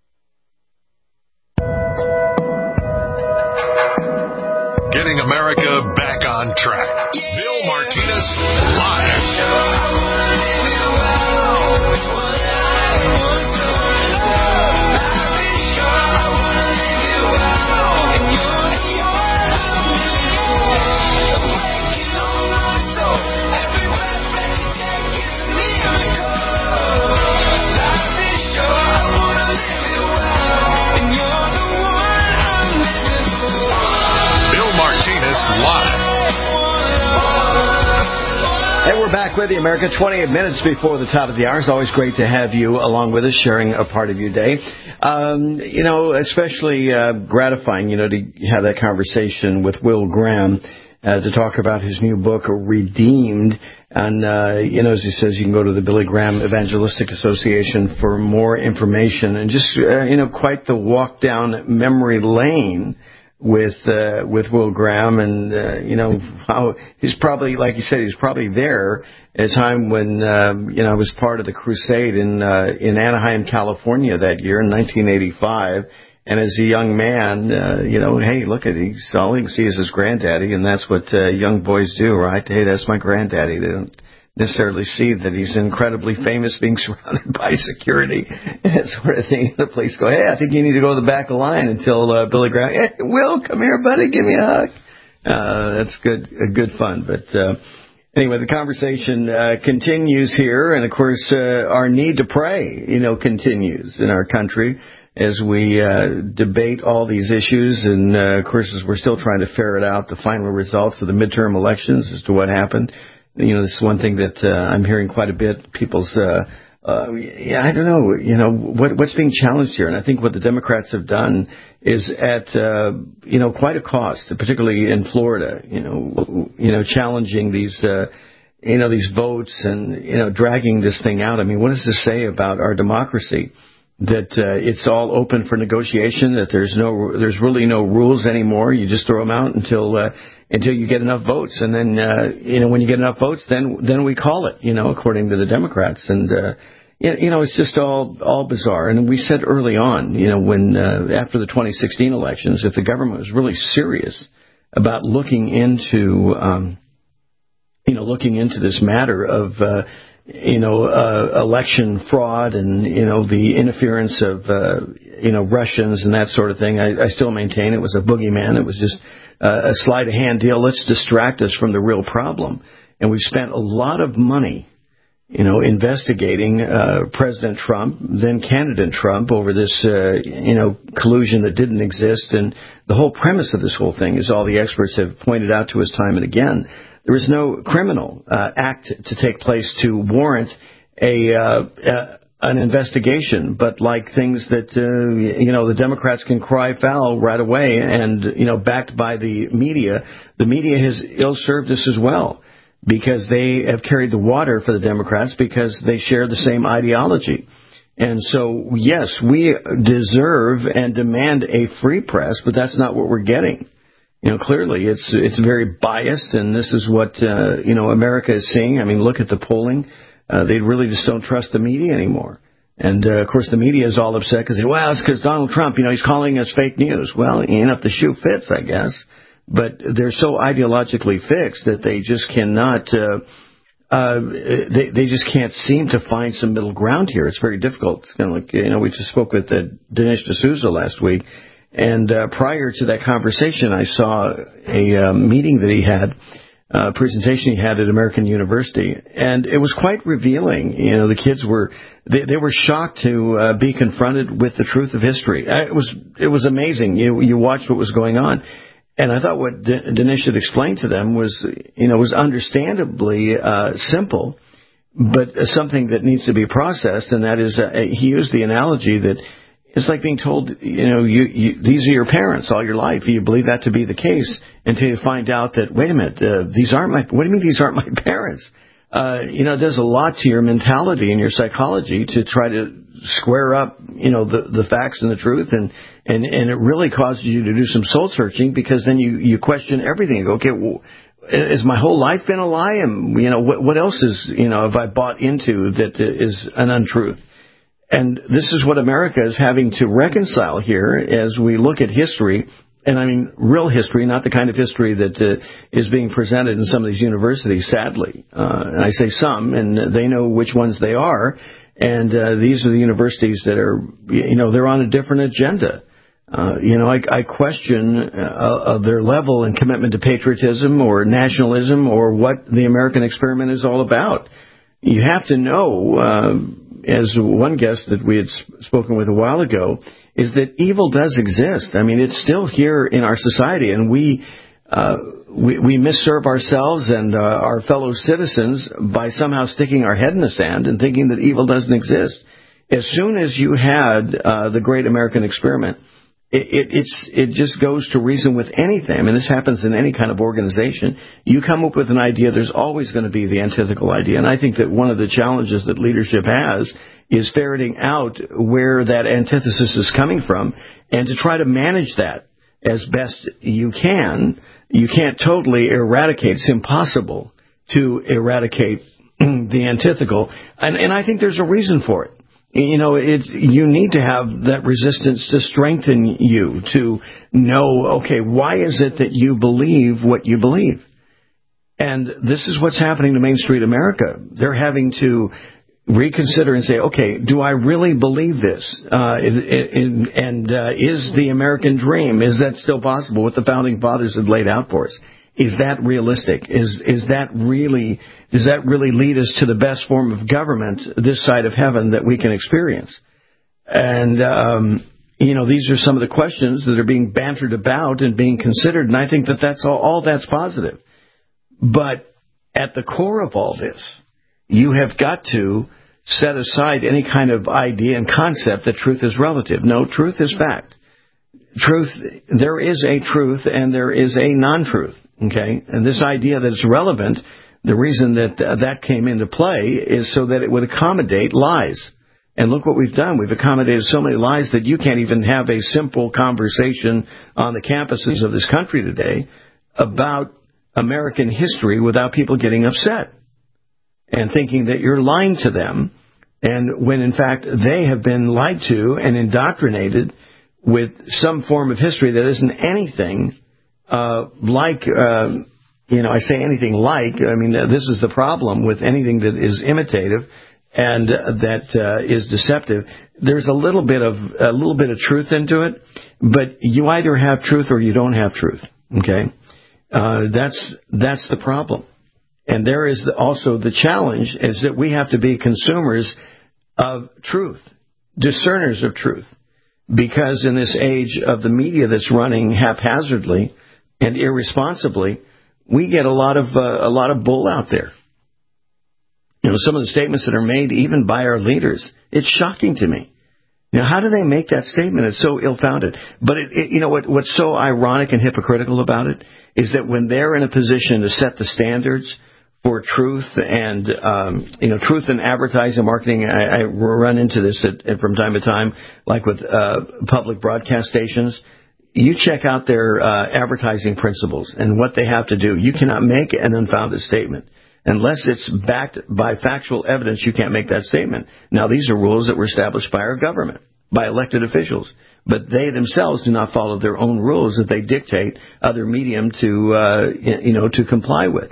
Getting America back on track. Bill Martinez live. And we're back with you, America. twenty-eight minutes before the top of the hour. It's always great to have you along with us, sharing a part of your day. Um, you know, especially uh, gratifying, you know, to have that conversation with Will Graham uh, to talk about his new book, Redeemed. And, uh, you know, as he says, you can go to the Billy Graham Evangelistic Association for more information. And just, uh, you know, quite the walk down memory lane with uh, with Will Graham, and uh, you know how he's probably, like you said, he's probably there at a time when uh, you know I was part of the crusade in uh, in Anaheim, California that year in nineteen eighty-five. And as a young man, uh, you know, hey, look at it, he's all he can see is his granddaddy, and that's what uh, young boys do, right? Hey, that's my granddaddy. They don't necessarily see that he's incredibly famous, being surrounded by security and that sort of thing. The police go, hey, I think you need to go to the back of the line until uh, Billy Graham, hey, Will, come here, buddy, give me a hug. Uh, that's good, uh, good fun. But uh, anyway, the conversation uh, continues here, and of course, uh, our need to pray, you know, continues in our country as we uh, debate all these issues, and uh, of course, as we're still trying to ferret out the final results of the midterm elections as to what happened. You know, this is one thing that uh, I'm hearing quite a bit. People's, uh, uh, yeah, I don't know, you know, what, what's being challenged here. And I think what the Democrats have done is at, uh, you know, quite a cost, particularly in Florida, you know, you know, challenging these, uh, you know, these votes and, you know, dragging this thing out. I mean, what does this say about our democracy? That uh, it's all open for negotiation, that there's no, there's really no rules anymore. You just throw them out until uh, until you get enough votes, and then uh, you know when you get enough votes, then then we call it, you know, according to the Democrats. And uh, you know, it's just all all bizarre. And we said early on, you know, when uh, after the twenty sixteen elections, if the government was really serious about looking into, um, you know, looking into this matter of, uh, you know, uh, election fraud and, you know, the interference of, uh, you know, Russians and that sort of thing, I, I still maintain it was a boogeyman. It was just uh, a sleight of hand deal. Let's distract us from the real problem. And we've spent a lot of money, you know, investigating uh, President Trump, then candidate Trump, over this, uh, you know, collusion that didn't exist. And the whole premise of this whole thing, as all the experts have pointed out to us time and again, there is no criminal uh, act to take place to warrant a uh, uh, an investigation. But like things that, uh, you know, the Democrats can cry foul right away and, you know, backed by the media, the media has ill-served us as well, because they have carried the water for the Democrats because they share the same ideology. And so, yes, we deserve and demand a free press, but that's not what we're getting. You know, clearly it's it's very biased, and this is what, uh, you know, America is seeing. I mean, look at the polling. Uh, they really just don't trust the media anymore. And, uh, of course, the media is all upset because, well, it's because Donald Trump, you know, he's calling us fake news. Well, you know, if the shoe fits, I guess. But they're so ideologically fixed that they just cannot, uh, uh, they, they just can't seem to find some middle ground here. It's very difficult. It's kind of like, you know, we just spoke with uh, Dinesh D'Souza last week. And uh, prior to that conversation, I saw a uh, meeting that he had, a uh, presentation he had at American University. And it was quite revealing. You know, the kids were, they, they were shocked to uh, be confronted with the truth of history. It was, it was amazing. You, you watched what was going on. And I thought what D- Dinesh had explained to them was, you know, was understandably uh, simple, but something that needs to be processed. And that is, uh, he used the analogy that it's like being told, you know, you, you, these are your parents all your life. You believe that to be the case until you find out that, wait a minute, uh, these aren't my, what do you mean these aren't my parents? Uh, you know, there's a lot to your mentality and your psychology to try to square up, you know, the, the facts and the truth. And, and, and it really causes you to do some soul searching, because then you, you question everything. You go, okay, well, has my whole life been a lie? And, you know, what, what else is, you know, have I bought into that is an untruth? And this is what America is having to reconcile here as we look at history. And I mean, real history, not the kind of history that uh, is being presented in some of these universities, sadly. Uh, and I say some, and they know which ones they are. And uh, these are the universities that are, you know, they're on a different agenda. Uh, you know, I, I question uh, their level and commitment to patriotism or nationalism or what the American experiment is all about. You have to know, uh, as one guest that we had spoken with a while ago, is that evil does exist. I mean, it's still here in our society, and we uh, we, we misserve ourselves and uh, our fellow citizens by somehow sticking our head in the sand and thinking that evil doesn't exist. As soon as you had uh, the great American experiment, it, it, it's, it just goes to reason with anything. I mean, this happens in any kind of organization. You come up with an idea, there's always going to be the antithetical idea. And I think that one of the challenges that leadership has is ferreting out where that antithesis is coming from and to try to manage that as best you can. You can't totally eradicate. It's impossible to eradicate the antithetical. And, and I think there's a reason for it. You know, it, you need to have that resistance to strengthen you, to know, okay, why is it that you believe what you believe? And this is what's happening to Main Street America. They're having to reconsider and say, okay, do I really believe this? Uh, in, and uh, is the American dream, is that still possible? What the Founding Fathers had laid out for us. Is that realistic? Is is that really, does that really lead us to the best form of government this side of heaven that we can experience? And, um, you know, these are some of the questions that are being bantered about and being considered, and I think that that's all, all that's positive. But at the core of all this, you have got to set aside any kind of idea and concept that truth is relative. No, truth is fact. Truth, there is a truth and there is a non-truth. Okay, and this idea that it's relevant, the reason that uh, that came into play is so that it would accommodate lies. And look what we've done. We've accommodated so many lies that you can't even have a simple conversation on the campuses of this country today about American history without people getting upset and thinking that you're lying to them And when, in fact, they have been lied to and indoctrinated with some form of history that isn't anything uh, like, uh, you know, I say anything like, I mean, uh, this is the problem with anything that is imitative and uh, that uh, is deceptive. There's a little bit of a little bit of truth into it, but you either have truth or you don't have truth. Okay, uh, that's that's the problem. And there is also the challenge is that we have to be consumers of truth, discerners of truth, because in this age of the media that's running haphazardly and irresponsibly, we get a lot of uh, a lot of bull out there. You know, some of the statements that are made even by our leaders, it's shocking to me. Now, how do they make that statement? It's so ill-founded. But, it, it, you know, what, what's so ironic and hypocritical about it is that when they're in a position to set the standards for truth and, um, you know, truth in advertising, marketing, I, I run into this at, at, from time to time, like with uh, public broadcast stations. You check out their uh, advertising principles and what they have to do. You cannot make an unfounded statement. Unless it's backed by factual evidence, you can't make that statement. Now, these are rules that were established by our government, by elected officials. But they themselves do not follow their own rules that they dictate other medium to, uh, you know, to comply with.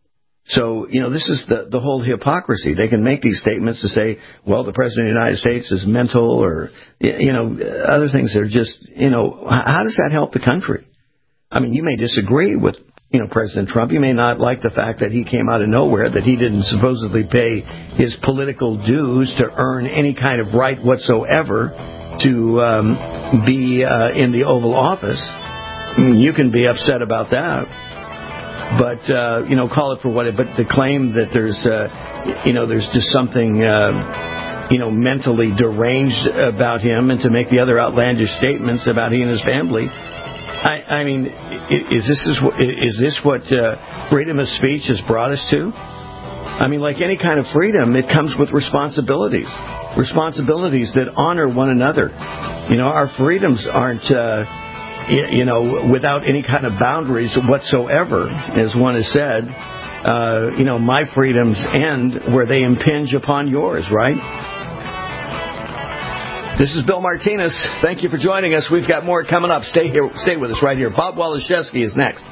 So, you know, this is the, the whole hypocrisy. They can make these statements to say, well, the President of the United States is mental or, you know, other things that are just, you know, how does that help the country? I mean, you may disagree with, you know, President Trump. You may not like the fact that he came out of nowhere, that he didn't supposedly pay his political dues to earn any kind of right whatsoever to um, be uh, in the Oval Office. You can be upset about that. But, uh, you know, call it for what it, but to claim that there's, uh, you know, there's just something, uh, you know, mentally deranged about him and to make the other outlandish statements about he and his family. I, I mean, is this is, is this what uh, freedom of speech has brought us to? I mean, like any kind of freedom, it comes with responsibilities, responsibilities that honor one another. You know, our freedoms aren't, uh, you know, without any kind of boundaries whatsoever, as one has said. Uh, you know, my freedoms end where they impinge upon yours, right? This is Bill Martinez. Thank you for joining us. We've got more coming up. Stay here. Stay with us right here. Bob Waliszewski is next.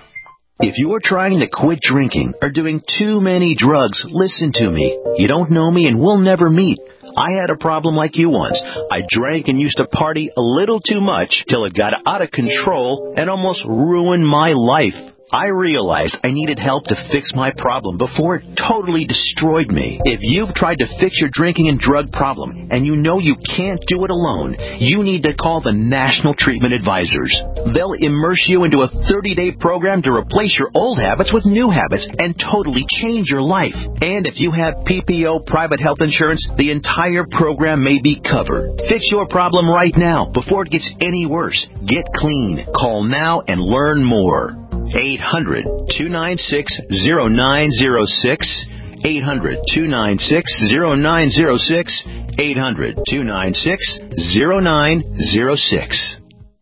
If you're trying to quit drinking or doing too many drugs, listen to me. You don't know me and we'll never meet. I had a problem like you once. I drank and used to party a little too much till it got out of control and almost ruined my life. I realized I needed help to fix my problem before it totally destroyed me. If you've tried to fix your drinking and drug problem and you know you can't do it alone, you need to call the National Treatment Advisors. They'll immerse you into a thirty-day program to replace your old habits with new habits and totally change your life. And if you have P P O private health insurance, the entire program may be covered. Fix your problem right now before it gets any worse. Get clean. Call now and learn more. eight hundred, two nine six, zero nine zero six, eight hundred, two nine six, zero nine zero six, eight hundred, two nine six, zero nine zero six.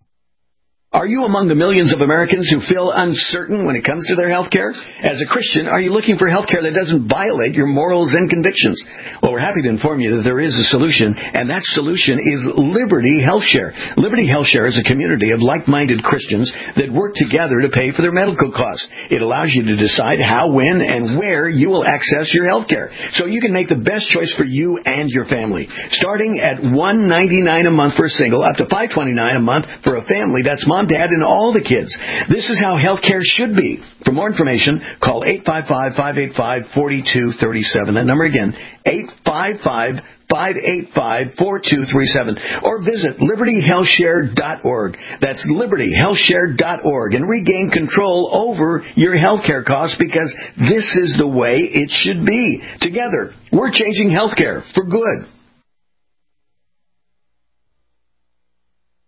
Are you among the millions of Americans who feel uncertain when it comes to their health care? As a Christian, are you looking for health care that doesn't violate your morals and convictions? Well, we're happy to inform you that there is a solution, and that solution is Liberty HealthShare. Liberty HealthShare is a community of like-minded Christians that work together to pay for their medical costs. It allows you to decide how, when, and where you will access your health care, so you can make the best choice for you and your family. Starting at one hundred ninety-nine dollars a month for a single, up to five hundred twenty-nine dollars a month for a family. That's mom, dad, and all the kids. This is how healthcare should be. For more information, call eight five five, five eight five, four two three seven. That number again, eight five five, five eight five, four two three seven. Or visit liberty health share dot org. That's liberty health share dot org. And regain control over your healthcare costs, because this is the way it should be. Together, we're changing healthcare for good.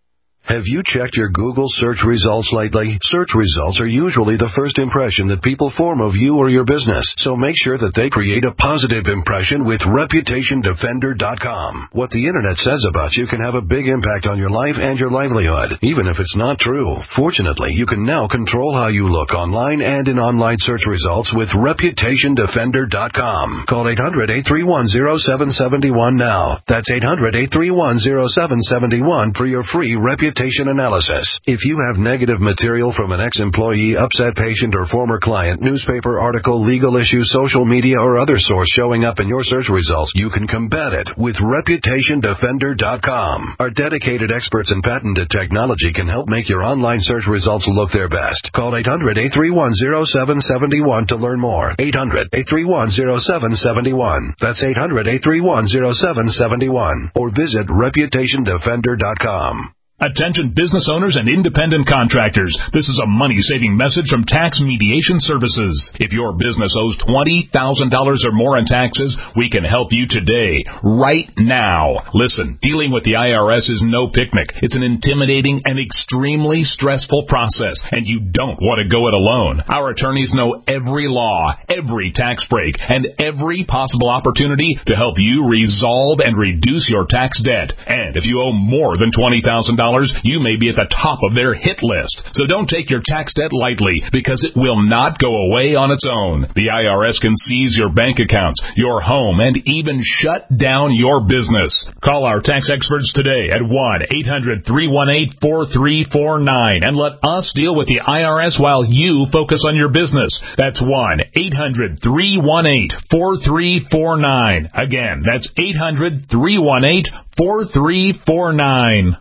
Have you checked your Google search results lately? Search results are usually the first impression that people form of you or your business, so make sure that they create a positive impression with Reputation Defender dot com. What the Internet says about you can have a big impact on your life and your livelihood, even if it's not true. Fortunately, you can now control how you look online and in online search results with Reputation Defender dot com. Call eight hundred, eight three one, zero seven seven one now. That's eight hundred, eight three one, zero seven seven one for your free reputation analysis. If you have negative material from an ex-employee, upset patient, or former client, newspaper article, legal issue, social media, or other source showing up in your search results, you can combat it with Reputation Defender dot com. Our dedicated experts in patented technology can help make your online search results look their best. Call eight hundred, eight three one, zero seven seven one to learn more. eight hundred, eight three one, zero seven seven one. That's eight hundred, eight three one, zero seven seven one. Or visit Reputation Defender dot com. Attention business owners and independent contractors. This is a money-saving message from Tax Mediation Services. If your business owes twenty thousand dollars or more in taxes, we can help you today, right now. Listen, dealing with the I R S is no picnic. It's an intimidating and extremely stressful process, and you don't want to go it alone. Our attorneys know every law, every tax break, and every possible opportunity to help you resolve and reduce your tax debt. And if you owe more than twenty thousand dollars, you may be at the top of their hit list. So don't take your tax debt lightly, because it will not go away on its own. The I R S can seize your bank accounts, your home, and even shut down your business. Call our tax experts today at one eight hundred, three one eight, four three four nine and let us deal with the I R S while you focus on your business. That's one eight hundred, three one eight, four three four nine. Again, that's eight hundred, three one eight, four three four nine.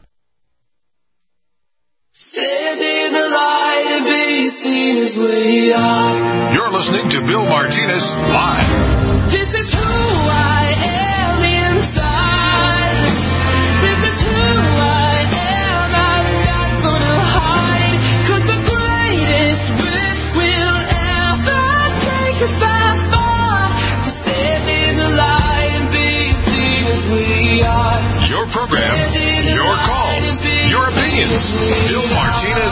Stand in the light and be seen as we are. You're listening to Bill Martinez Live. This is who I am inside. This is who I am. I'm not gonna hide. 'Cause the greatest risk will ever take us by far. To stand in the light and be seen as we are. Your program, your calls, your opinions. Bill Martinez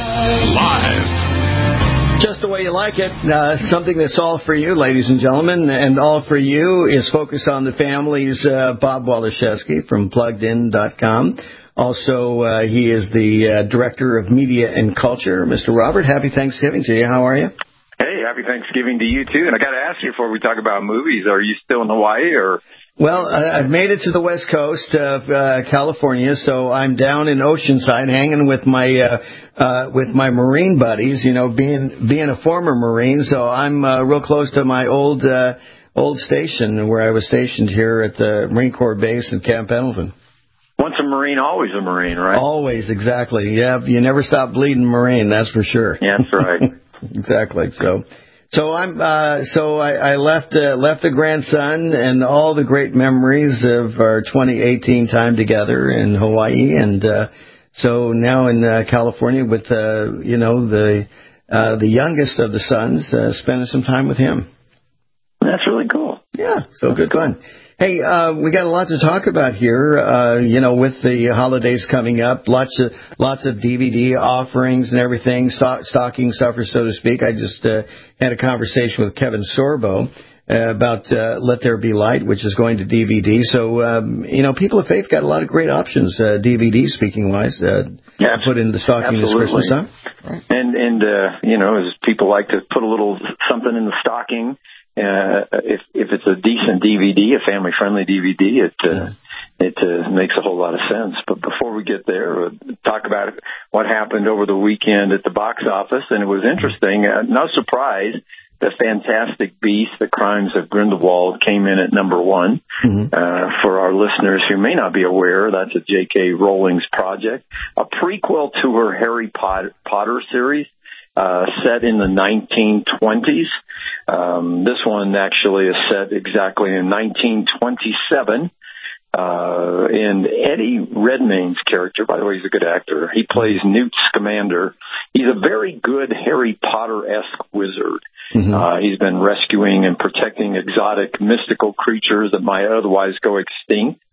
Live. Just the way you like it. Uh, something that's all for you, ladies and gentlemen. And all for you is Focus on the Family's uh, Bob Waliszewski from plugged in dot com. Also, uh, he is the uh, Director of Media and Culture. Mister Robert, happy Thanksgiving to you. How are you? Hey, happy Thanksgiving to you, too. And I got to ask you before we talk about movies, are you still in Hawaii or... Well, I've made it to the west coast of uh, California, so I'm down in Oceanside hanging with my uh, uh, with my Marine buddies. You know, being being a former Marine, so I'm uh, real close to my old uh, old station where I was stationed here at the Marine Corps base in Camp Pendleton. Once a Marine, always a Marine, right? Always, exactly. Yeah, you never stop bleeding Marine, that's for sure. Yeah, that's right. Exactly. So. So I'm uh, so I, I left uh, left a grandson and all the great memories of our twenty eighteen time together in Hawaii, and uh, so now in uh, California with uh, you know the uh, the youngest of the sons, uh, spending some time with him. That's really cool. Yeah, so good fun. Hey, uh, we got a lot to talk about here, uh, you know, with the holidays coming up, lots of, lots of D V D offerings and everything, stock, stocking stuffers, so to speak. I just, uh, had a conversation with Kevin Sorbo, uh, about, uh, Let There Be Light, which is going to D V D. So, um, you know, people of faith got a lot of great options, uh, D V D speaking wise, uh, yeah, put in the stocking this Christmas time. Right. And, and, uh, you know, as people like to put a little something in the stocking, Uh, if if it's a decent D V D, a family-friendly D V D, it uh, it uh, makes a whole lot of sense. But before we get there, we'll talk about what happened over the weekend at the box office, and it was interesting. Uh, no surprise, The Fantastic Beasts: The Crimes of Grindelwald came in at number one. Mm-hmm. Uh, for our listeners who may not be aware, that's a J K. Rowling's project, a prequel to her Harry Potter, Potter series. Uh, set in the nineteen twenties. Um, this one actually is set exactly in nineteen twenty-seven. Uh, and Eddie Redmayne's character, by the way, he's a good actor. He plays Newt Scamander. He's a very good Harry Potter-esque wizard. Mm-hmm. Uh, he's been rescuing and protecting exotic mystical creatures that might otherwise go extinct.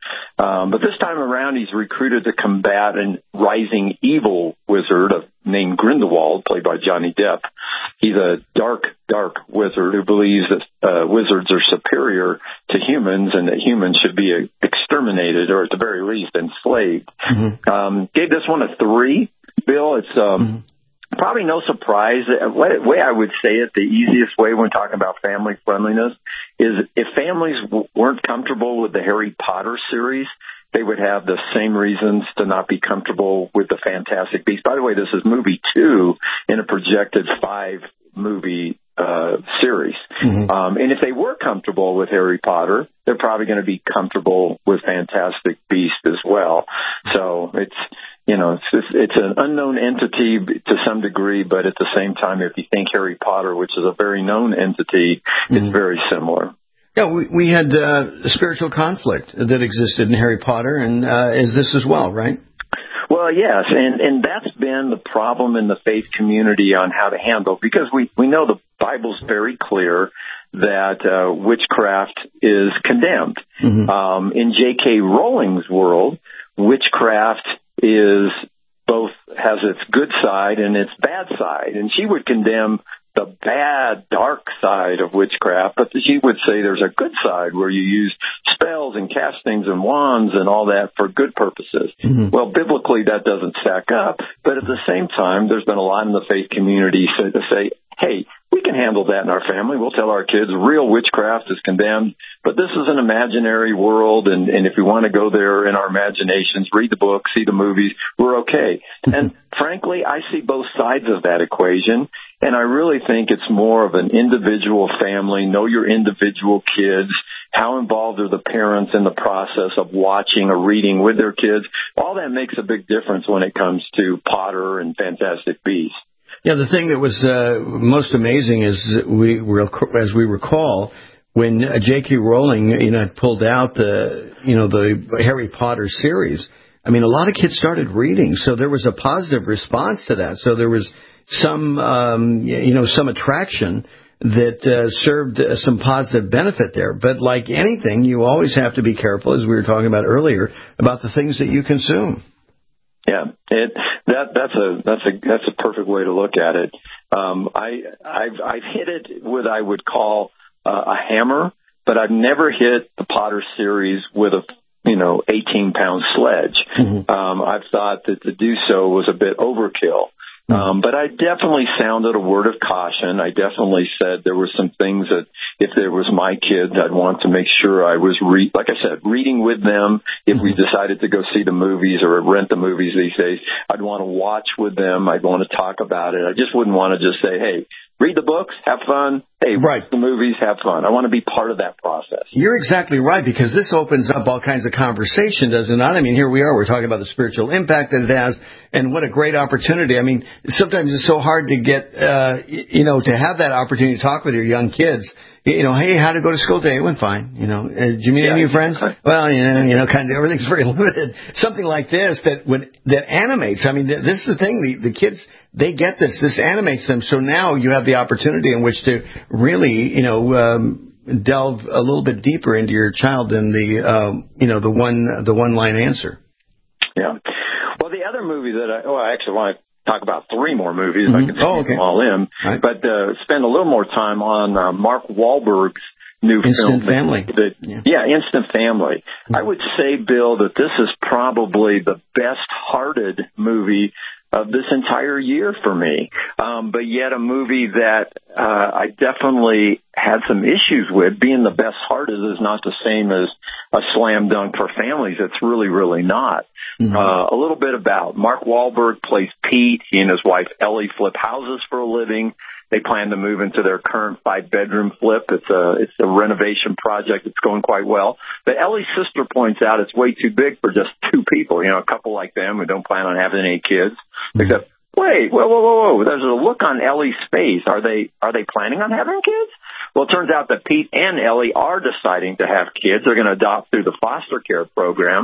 Um, but this time around, he's recruited to combat a rising evil wizard named Grindelwald, played by Johnny Depp. He's a dark, dark wizard who believes that uh, wizards are superior to humans and that humans should be uh, exterminated or at the very least enslaved. Mm-hmm. Um, gave this one a three, Bill. It's um, mm-hmm. Probably no surprise. The way I would say it, the easiest way when talking about family friendliness is if families w- weren't comfortable with the Harry Potter series, they would have the same reasons to not be comfortable with the Fantastic Beasts. By the way, this is movie two in a projected five movie uh, series. Mm-hmm. Um, and if they were comfortable with Harry Potter, they're probably going to be comfortable with Fantastic Beasts as well. So it's, you know, it's, it's an unknown entity to some degree, but at the same time, if you think Harry Potter, which is a very known entity, mm-hmm. it's very similar. Yeah, we, we had uh, a spiritual conflict that existed in Harry Potter, and uh, is this as well, right? Well, yes, and, and that's been the problem in the faith community on how to handle, because we, we know the Bible's very clear that uh, witchcraft is condemned. Mm-hmm. Um, in J K. Rowling's world, witchcraft is both has its good side and its bad side, and she would condemn the bad, dark side of witchcraft, but she would say there's a good side where you use spells and castings and wands and all that for good purposes. Mm-hmm. Well, biblically, that doesn't stack up, but at the same time, there's been a lot in the faith community to say, hey, we can handle that in our family. We'll tell our kids real witchcraft is condemned, but this is an imaginary world, and, and if we want to go there in our imaginations, read the book, see the movies, we're okay. And frankly, I see both sides of that equation, and I really think it's more of an individual family, know your individual kids, how involved are the parents in the process of watching or reading with their kids. All that makes a big difference when it comes to Potter and Fantastic Beasts. Yeah, the thing that was uh, most amazing is we, as we recall, when uh, J K. Rowling, you know, pulled out the, you know, the Harry Potter series. I mean, a lot of kids started reading, so there was a positive response to that. So there was some, um, you know, some attraction that uh, served uh, some positive benefit there. But like anything, you always have to be careful, as we were talking about earlier, about the things that you consume. Yeah, it that that's a that's a that's a perfect way to look at it. Um, I I've I've hit it with I would call uh, a hammer, but I've never hit the Potter series with a you know eighteen pound sledge. Mm-hmm. Um, I've thought that to do so was a bit overkill. Um, but I definitely sounded a word of caution. I definitely said there were some things that if there was my kids, I'd want to make sure I was, re- like I said, reading with them. If we decided to go see the movies or rent the movies these days, I'd want to watch with them. I'd want to talk about it. I just wouldn't want to just say, hey, read the books, have fun. Hey, right. watch the movies, have fun. I want to be part of that process. You're exactly right, because this opens up all kinds of conversation, does it not? I mean, here we are. We're talking about the spiritual impact that it has, and what a great opportunity. I mean, sometimes it's so hard to get, uh, you know, to have that opportunity to talk with your young kids. You know, hey, how to go to school today? It went fine. You know, uh, did you meet yeah, any new friends? Well, you know, you know, kind of everything's very limited. Something like this that would that animates. I mean, th- this is the thing. The, the kids, they get this. This animates them. So now you have the opportunity in which to really, you know, um, delve a little bit deeper into your child than the, um, you know, the one the one line answer. Yeah. Well, the other movie that I, oh, I actually want to talk about three more movies. Mm-hmm. I can oh, okay. them all in, right. but uh, spend a little more time on uh, Mark Wahlberg's new Instant film. Family. That, yeah. yeah, Instant Family. Mm-hmm. I would say, Bill, that this is probably the best-hearted movie of this entire year for me, um, but yet a movie that uh, I definitely had some issues with. Being the best-hearted is not the same as a slam dunk for families. It's really, really not. Mm-hmm. Uh, a little bit about Mark Wahlberg plays Pete. He and his wife Ellie flip houses for a living. They plan to move into their current five-bedroom flip. It's a it's a renovation project. It's going quite well. But Ellie's sister points out it's way too big for just two people. You know, a couple like them who don't plan on having any kids. Mm-hmm. Except, wait, whoa, whoa, whoa, whoa. There's a look on Ellie's face. Are they are they planning on having kids? Well, it turns out that Pete and Ellie are deciding to have kids. They're going to adopt through the foster care program.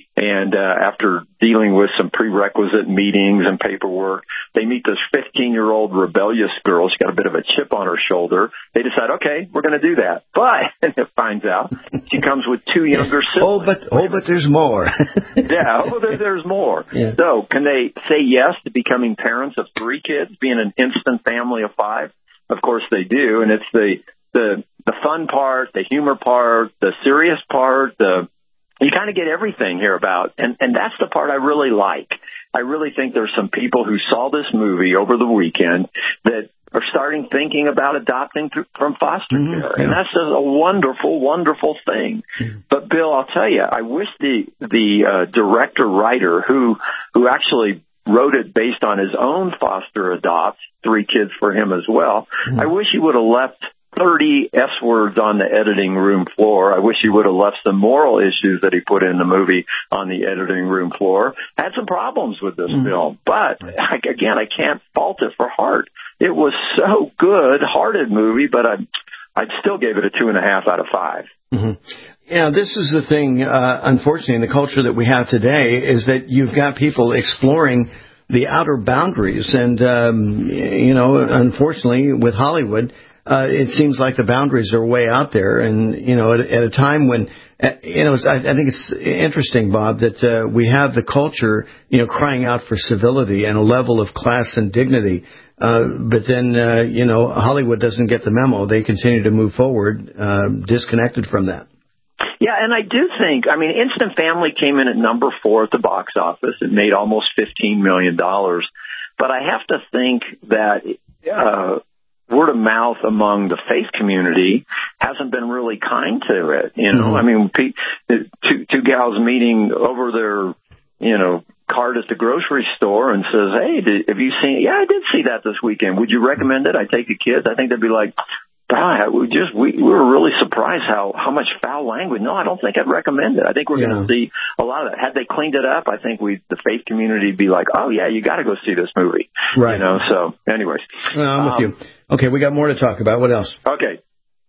And uh, after dealing with some prerequisite meetings and paperwork, they meet this fifteen-year-old rebellious girl. She's got a bit of a chip on her shoulder. They decide, okay, we're going to do that. But it finds out she comes with two younger siblings. Oh, but oh, but there's more. yeah, oh, there, there's more. Yeah. So can they say yes to becoming parents of three kids, being an instant family of five? Of course they do, and it's the the the fun part, the humor part, the serious part, the you kind of get everything here about, and, and that's the part I really like. I really think there's some people who saw this movie over the weekend that are starting thinking about adopting th- from foster Mm-hmm. care, and that's just a wonderful, wonderful thing. Mm-hmm. But Bill, I'll tell you, I wish the the uh, director writer who who actually wrote it based on his own foster adopt three kids for him as well. Mm-hmm. I wish he would have left thirty S words on the editing room floor. I wish he would have left some moral issues that he put in the movie on the editing room floor. I had some problems with this mm-hmm. film, but I, again, I can't fault it for heart. It was so good, hearted movie, but I, I'd still gave it a two and a half out of five. Mm-hmm. Yeah, this is the thing, uh, unfortunately, in the culture that we have today, is that you've got people exploring the outer boundaries. And, um, you know, unfortunately, with Hollywood, uh, it seems like the boundaries are way out there. And, you know, at, at a time when, uh, you know, I, I think it's interesting, Bob, that uh, we have the culture, you know, crying out for civility and a level of class and dignity. Uh, but then, uh, you know, Hollywood doesn't get the memo. They continue to move forward, uh, disconnected from that. Yeah, and I do think, I mean, Instant Family came in at number four at the box office. It made almost fifteen million dollars. But I have to think that uh, word of mouth among the faith community hasn't been really kind to it. You know, mm-hmm. I mean, two, two gals meeting over their, you know, cart at the grocery store and says, hey, did, have you seen it? Yeah, I did see that this weekend. Would you recommend it? I take the kids. I think they'd be like, God, we just we, we were really surprised how, how much foul language. No, I don't think I'd recommend it. I think we're yeah. going to see a lot of that. Had they cleaned it up, I think we the faith community would be like, oh yeah, you got to go see this movie. Right. You know. So, anyways, well, I'm with um, you. Okay, we got more to talk about. What else? Okay.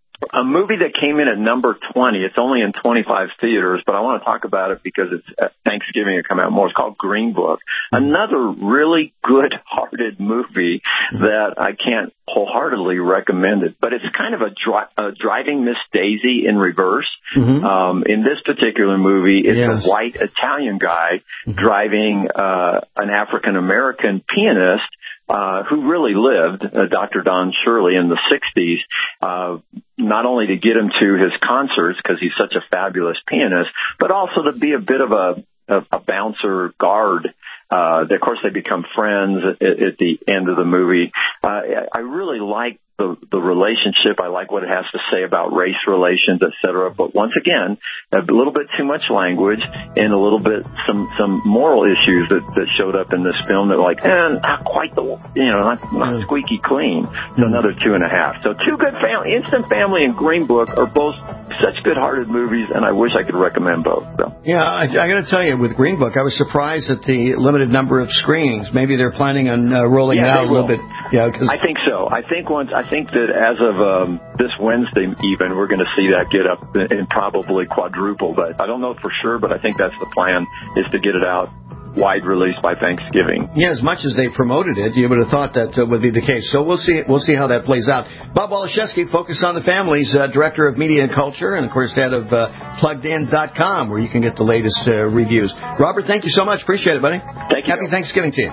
A movie that came in at number twenty. It's only in twenty-five theaters, but I want to talk about it because it's uh, Thanksgiving to come out more. It's called Green Book. Another really good-hearted movie that I can't wholeheartedly recommend it, but it's kind of a, dri- a driving Miss Daisy in reverse. Mm-hmm. Um, in this particular movie, it's yes. a white Italian guy mm-hmm. driving uh, an African-American pianist Uh, who really lived, uh, Doctor Don Shirley, in the sixties, uh, not only to get him to his concerts because he's such a fabulous pianist, but also to be a bit of a, a, a bouncer guard. Uh, of course, they become friends at, at the end of the movie. Uh, I really like the, the relationship. I like what it has to say about race relations, et cetera. But once again, a little bit too much language and a little bit some some moral issues that, that showed up in this film that were like, eh, not quite the, you know, not, not squeaky clean. So another two and a half. So two good family, Instant Family and Green Book are both such good-hearted movies, and I wish I could recommend both. So. Yeah, I, I got to tell you, with Green Book, I was surprised at the limited number of screenings. Maybe they're planning on uh, rolling yeah, it out a little bit. Yeah, cause I think so. I think once. I think that as of um, this Wednesday, even we're going to see that get up and probably quadruple. But I don't know for sure. But I think that's the plan: is to get it out wide release by Thanksgiving. Yeah, as much as they promoted it, you would have thought that uh, would be the case. So we'll see. We'll see how that plays out. Bob Waliszewski, Focus on the Families, uh, Director of Media and Culture, and of course head of uh, plugged in dot com, where you can get the latest uh, reviews. Robert, thank you so much. Appreciate it, buddy. Thank you. Happy Thanksgiving to you.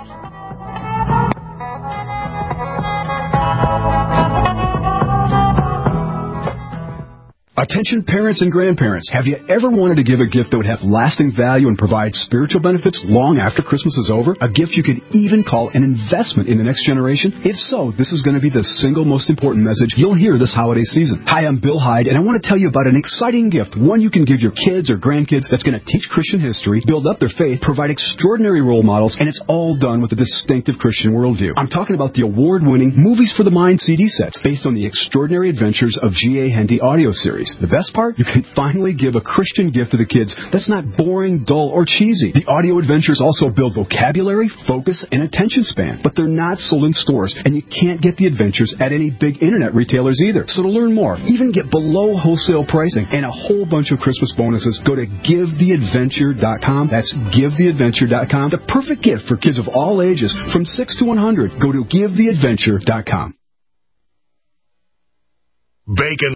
Attention parents and grandparents, have you ever wanted to give a gift that would have lasting value and provide spiritual benefits long after Christmas is over? A gift you could even call an investment in the next generation? If so, this is going to be the single most important message you'll hear this holiday season. Hi, I'm Bill Hyde, and I want to tell you about an exciting gift, one you can give your kids or grandkids that's going to teach Christian history, build up their faith, provide extraordinary role models, and it's all done with a distinctive Christian worldview. I'm talking about the award-winning Movies for the Mind C D sets based on the extraordinary adventures of G A Hendy audio series. The best part? You can finally give a Christian gift to the kids that's not boring, dull, or cheesy. The audio adventures also build vocabulary, focus, and attention span, but they're not sold in stores, and you can't get the adventures at any big internet retailers either. So to learn more, even get below wholesale pricing and a whole bunch of Christmas bonuses, go to give the adventure dot com. That's give the adventure dot com. The perfect gift for kids of all ages from six to one hundred. Go to give the adventure dot com. Bacon.